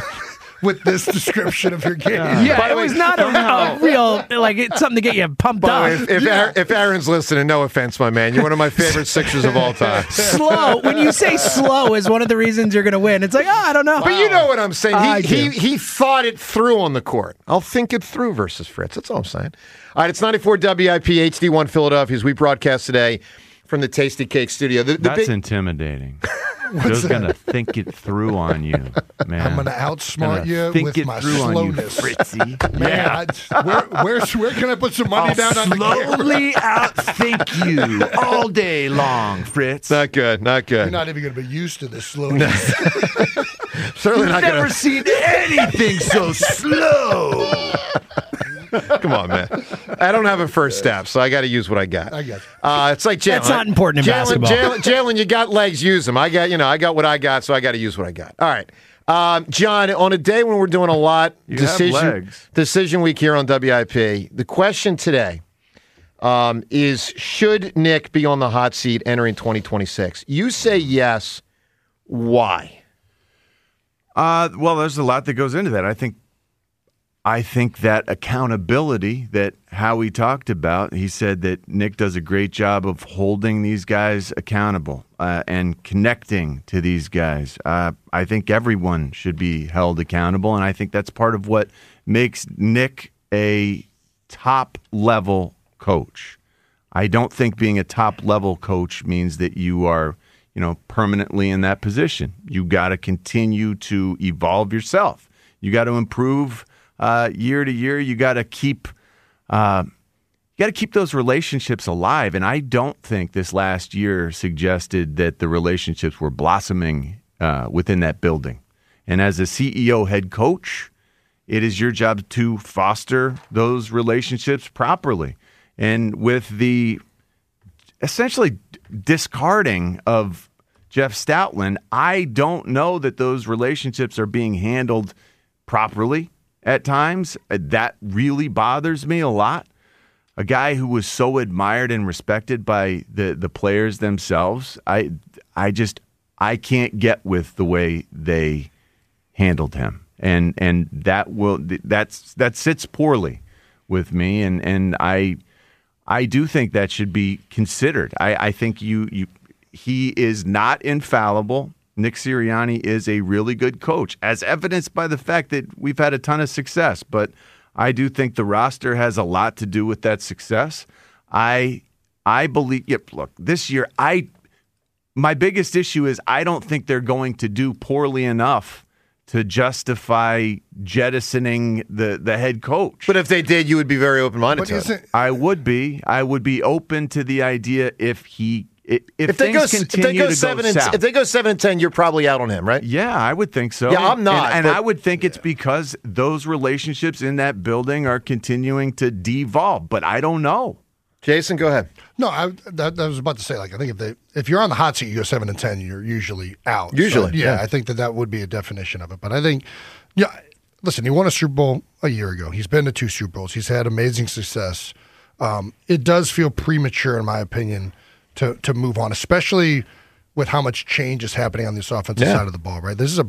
I: with this description of your game.
K: Yeah,
J: By the
K: it
J: way,
K: was not a, a real like it's something to get you pumped
J: By the
K: up.
J: way, if, if, Aaron, if Aaron's listening, no offense, my man, you're one of my favorite Sixers of all time.
K: Slow. When you say slow is one of the reasons you're going to win. It's like, oh, I don't know.
J: But you know what I'm saying.
K: I
J: He,
K: do.
J: he he thought it through on the court. I'll think it through versus Fritz. That's all I'm saying. All right, it's ninety-four W I P H D one Philadelphia as we broadcast today from the Tasty Cake Studio. The, the
N: That's
J: big,
N: intimidating. Joe's going to think it through on you, man.
I: I'm going to outsmart
N: Gonna
I: you
N: think
I: with
N: it
I: my
N: through on you,
I: slowness.
N: Fritzy.
I: Man,
N: Yeah.
I: I, where, where's, where can I put some money
N: I'll
I: down on the camera?
N: slowly outthink you all day long, Fritz.
J: not good, not
I: You're
J: good.
I: not even going to be used to this slowness.
J: Certainly not
N: Never
J: going
N: seen anything so slow.
J: Come on, man. I don't have a first step, so I got to use what I got.
I: I got you.
J: Uh, it's like Jalen.
K: That's not important in
J: Jalen,
K: basketball.
J: Jalen, Jalen, you got legs, use them. I got, you know, I got what I got, so I got to use what I got. All right, um, John. On a day when we're doing a lot
N: You have
J: decision
N: legs.
J: decision week here on W I P, the question today um, is: should Nick be on the hot seat entering twenty twenty-six? You say yes. Why?
N: Uh, well, there's a lot that goes into that. I think I think that accountability that Howie talked about, he said that Nick does a great job of holding these guys accountable uh, and connecting to these guys. Uh, I think everyone should be held accountable, and I think that's part of what makes Nick a top-level coach. I don't think being a top-level coach means that you are, you know, permanently in that position. You got to continue to evolve yourself. You got to improve uh, year to year. You got to keep, uh, you got to keep those relationships alive. And I don't think this last year suggested that the relationships were blossoming uh, within that building. And as a C E O head coach, it is your job to foster those relationships properly. And with the essentially discarding of Jeff Stoutland, I don't know that those relationships are being handled properly at times. That really bothers me a lot. A guy who was so admired and respected by the, the players themselves, I I just I can't get with the way they handled him. And and that will that's that sits poorly with me, and, and I I do think that should be considered. I, I think you you he is not infallible. Nick Sirianni is a really good coach, as evidenced by the fact that we've had a ton of success. But I do think the roster has a lot to do with that success. I I believe. Yep. Look, this year I my biggest issue is I don't think they're going to do poorly enough to justify jettisoning the, the head coach.
J: But if they did, you would be very open-minded to it.
N: I would be. I would be open to the idea if he if, if,
J: If they
N: things
J: go, if
N: continue
J: they go
N: to
J: seven
N: go
J: and
N: south.
J: if they go seven and ten, you're probably out on him, right?
N: Yeah, I would think so.
J: Yeah, I'm not,
N: And, and
J: but-
N: I would think it's because those relationships in that building are continuing to devolve, but I don't know.
J: Jason, go ahead.
I: No, I, that, I was about to say, like, I think if they if you're on the hot seat, you go seven and ten, you're usually out.
J: Usually,
I: So, yeah,
J: yeah.
I: I think that that would be a definition of it. But I think, yeah, listen, he won a Super Bowl a year ago. He's been to two Super Bowls. He's had amazing success. Um, it does feel premature, in my opinion, to to move on, especially with how much change is happening on this offensive
J: Yeah.
I: side of the ball. Right, this is a.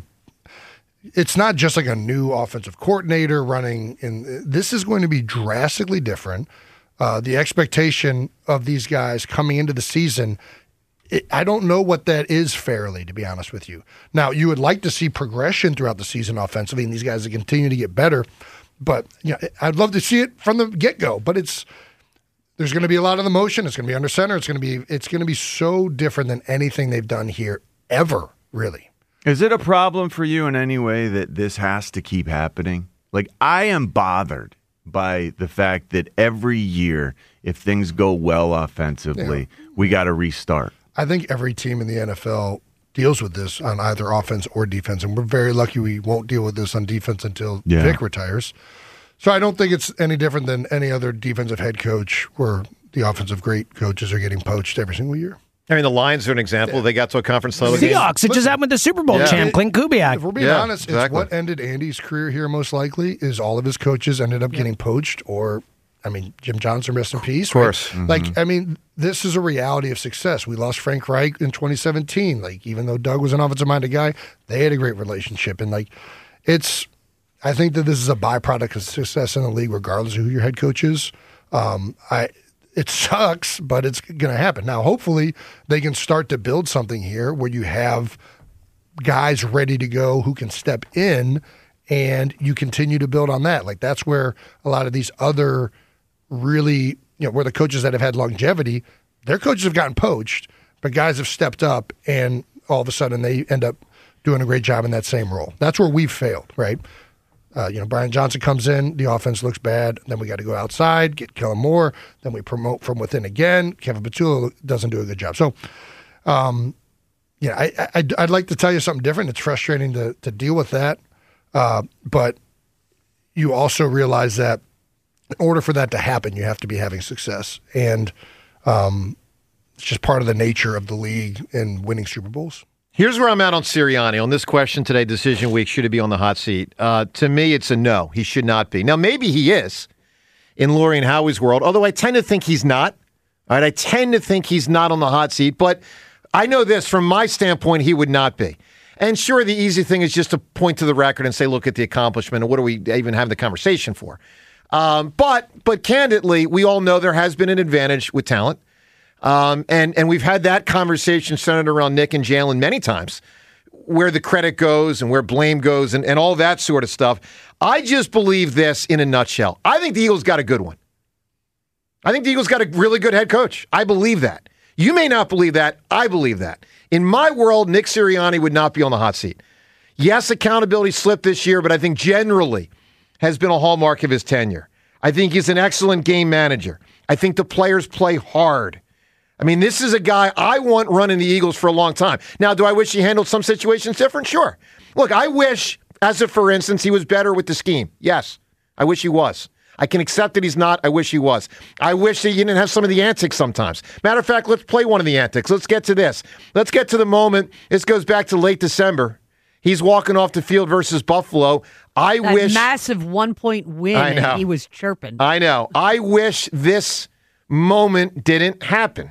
I: It's not just like a new offensive coordinator running in. This is going to be drastically different. Uh, the expectation of these guys coming into the season, it, I don't know what that is fairly, to be honest with you. Now, you would like to see progression throughout the season offensively, and these guys to continue to get better. But you know, I'd love to see it from the get-go. But it's there's going to be a lot of the motion. It's going to be under center. It's going to be it's going to be so different than anything they've done here ever, really.
N: Is it a problem for you in any way that this has to keep happening? Like, I am bothered by the fact that every year, if things go well offensively,
I: Yeah.
N: we got to restart.
I: I think every team in the N F L deals with this on either offense or defense, and we're very lucky we won't deal with this on defense until
N: Yeah.
I: Vic retires. So I don't think it's any different than any other defensive head coach where the offensive great coaches are getting poached every single year.
J: I mean, the Lions are an example. They got to a conference title game.
K: Seahawks. It just happened with the Super Bowl
J: Yeah.
K: champ, Clint Kubiak.
I: If we're being
J: Yeah,
I: honest,
J: exactly.
I: it's what ended Andy's career here most likely is all of his coaches ended up getting poached or, I mean, Jim Johnson, rest in peace.
J: Of course.
I: Right? Like, I mean, this is a reality of success. We lost Frank Reich in twenty seventeen. Like, even though Doug was an offensive-minded guy, they had a great relationship. And, like, it's – I think that this is a byproduct of success in the league regardless of who your head coach is. Um, I – It sucks, but it's going to happen. Now, hopefully, they can start to build something here where you have guys ready to go who can step in, and you continue to build on that. Like, that's where a lot of these other really, you know, where the coaches that have had longevity, their coaches have gotten poached, but guys have stepped up, and all of a sudden they end up doing a great job in that same role. That's where we've failed, right? Uh, you know, Brian Johnson comes in, the offense looks bad, then we got to go outside, get Kellen Moore, then we promote from within again. Kevin Patullo doesn't do a good job. So, um, yeah, I, I, I'd, I'd like to tell you something different. It's frustrating to, to deal with that, uh, but you also realize that in order for that to happen, you have to be having success. And um, it's just part of the nature of the league and winning Super Bowls.
J: Here's where I'm at on Sirianni. On this question today, decision week, should he be on the hot seat? Uh, to me, it's a no. He should not be. Now, maybe he is in Lori and Howie's world, although I tend to think he's not. All right, I tend to think he's not on the hot seat, but I know this, from my standpoint, he would not be. And sure, the easy thing is just to point to the record and say, look at the accomplishment, and what do we even have the conversation for? Um, but, but candidly, we all know there has been an advantage with talent. Um, and, and we've had that conversation centered around Nick and Jalen many times. where the credit goes and where blame goes and, and all that sort of stuff. I just believe this in a nutshell. I think the Eagles got a good one. I think the Eagles got a really good head coach. I believe that. You may not believe that. I believe that. In my world, Nick Sirianni would not be on the hot seat. Yes, accountability slipped this year, but I think generally has been a hallmark of his tenure. I think he's an excellent game manager. I think the players play hard. I mean, this is a guy I want running the Eagles for a long time. Now, do I wish he handled some situations different? Sure. Look, I wish, as a for instance, he was better with the scheme. Yes, I wish he was. I can accept that he's not. I wish he was. I wish that he didn't have some of the antics sometimes. Matter of fact, let's play one of the antics. Let's get to this. Let's get to the moment. This goes back to late December. He's walking off the field versus Buffalo. I
L: that
J: wish...
L: massive one-point win,
J: I know.
L: and he was chirping.
J: I know. I wish this moment didn't happen.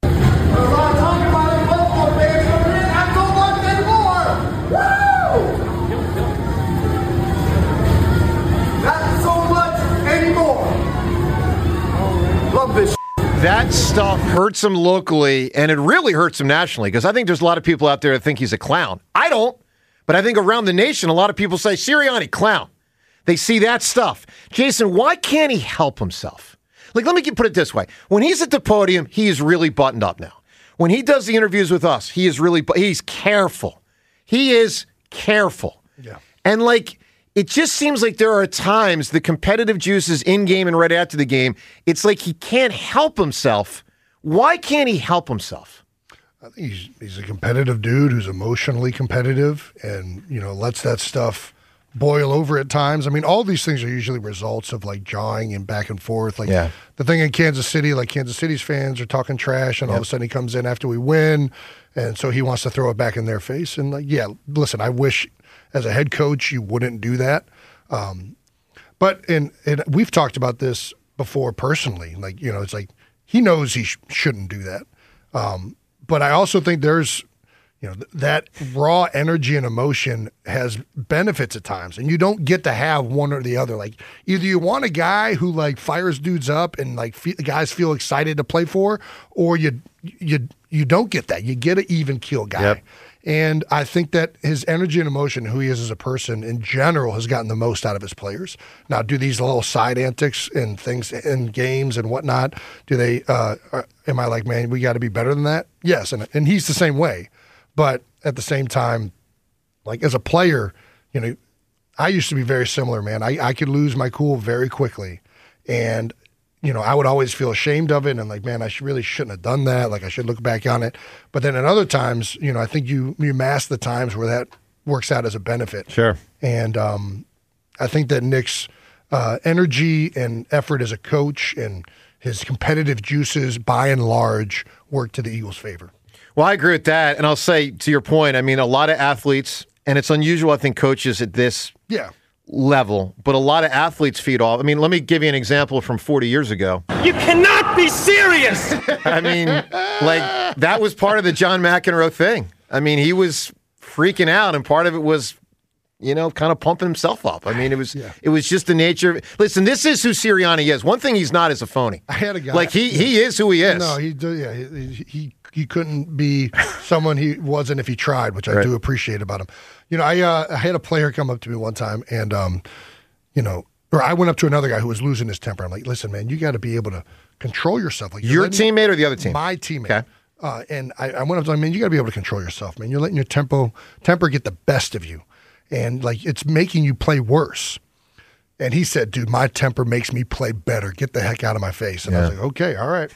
J: That stuff hurts him locally, and it really hurts him nationally, because I think there's a lot of people out there that think he's a clown. I don't, but I think around the nation, a lot of people say, Sirianni, clown. They see that stuff. Jason, why can't he help himself? Like, let me put it this way. When he's at the podium, he is really buttoned up now. When he does the interviews with us, he is really, he's careful. He is careful.
I: Yeah.
J: And, like... It just seems like there are times the competitive juices in game and right after the game, it's like he can't help himself. Why can't he help himself?
I: I think he's, he's a competitive dude who's emotionally competitive and, you know, lets that stuff boil over at times. I mean, all these things are usually results of, like, jawing and back and forth. Like,
J: yeah.
I: the thing in Kansas City, like, Kansas City's fans are talking trash, and yep. all of a sudden he comes in after we win, and so he wants to throw it back in their face. And, like, yeah, listen, I wish – as a head coach, you wouldn't do that. Um, but in, in, we've talked about this before personally. Like, you know, it's like he knows he sh- shouldn't do that. Um, but I also think there's, you know, th- that raw energy and emotion has benefits at times. And you don't get to have one or the other. Like, either you want a guy who, like, fires dudes up and, like, fe- guys feel excited to play for, or you you you don't get that. You get an even keel guy.
J: Yep.
I: And I think that his energy and emotion, who he is as a person in general, has gotten the most out of his players. Now, do these little side antics and things in games and whatnot, do they, uh, are, am I like, man, we got to be better than that? Yes, and, and he's the same way. But at the same time, like as a player, you know, I used to be very similar, man. I, I could lose my cool very quickly. And you know, I would always feel ashamed of it and like, man, I should, really shouldn't have done that. Like, I should look back on it. But then at other times, you know, I think you you mask the times where that works out as a benefit.
J: Sure.
I: And um, I think that Nick's uh, energy and effort as a coach and his competitive juices, by and large, work to the Eagles' favor.
J: Well, I agree with that. And I'll say, to your point, I mean, a lot of athletes, and it's unusual, I think, coaches at this
I: yeah.
J: level, but a lot of athletes feed off. I mean, let me give you an example from forty years ago.
U: You cannot be serious!
J: I mean, like, that was part of the John McEnroe thing. I mean, he was freaking out, and part of it was, you know, kind of pumping himself up. I mean, it was yeah. it was just the nature of it. Listen, this is who Sirianni is. One thing he's not is a phony.
I: I had a guy.
J: Like, he, he is who he is.
I: No, he do, yeah, he, he he couldn't be someone he wasn't if he tried, which I right. do appreciate about him. You know, I uh, I had a player come up to me one time, and um, you know, or I went up to another guy who was losing his temper. I'm like, listen, man, you got to be able to control yourself. Like
J: your teammate or the other team?
I: My teammate.
J: Okay.
I: Uh, and I, I went up to him, man, you got to be able to control yourself, man. You're letting your tempo temper get the best of you, and like it's making you play worse. And he said, dude, my temper makes me play better. Get the heck out of my face. And yeah. I was like, okay, all right.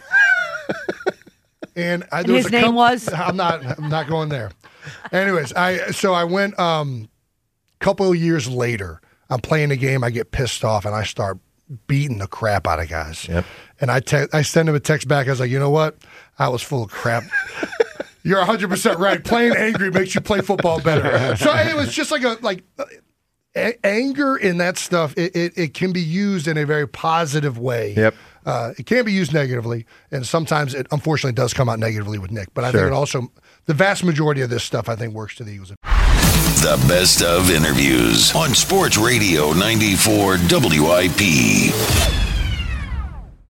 I: And, I,
L: and
I: there
L: his
I: was a
L: name
I: couple,
L: was?
I: I'm not. I'm not going there. Anyways, I so I went. A um, couple of years later, I'm playing a game. I get pissed off, and I start beating the crap out of guys.
J: Yep.
I: And I te- I send him a text back. I was like, you know what? I was full of crap. You're one hundred percent right. Playing angry makes you play football better. So it was just like a like a- anger in that stuff. It, it it can be used in a very positive way.
J: Yep.
I: Uh, it can be used negatively, and sometimes it unfortunately does come out negatively with Nick. But I
J: sure.
I: think it also, the vast majority of this stuff, I think, works to the Eagles.
A: The best of interviews on Sports Radio ninety-four W I P.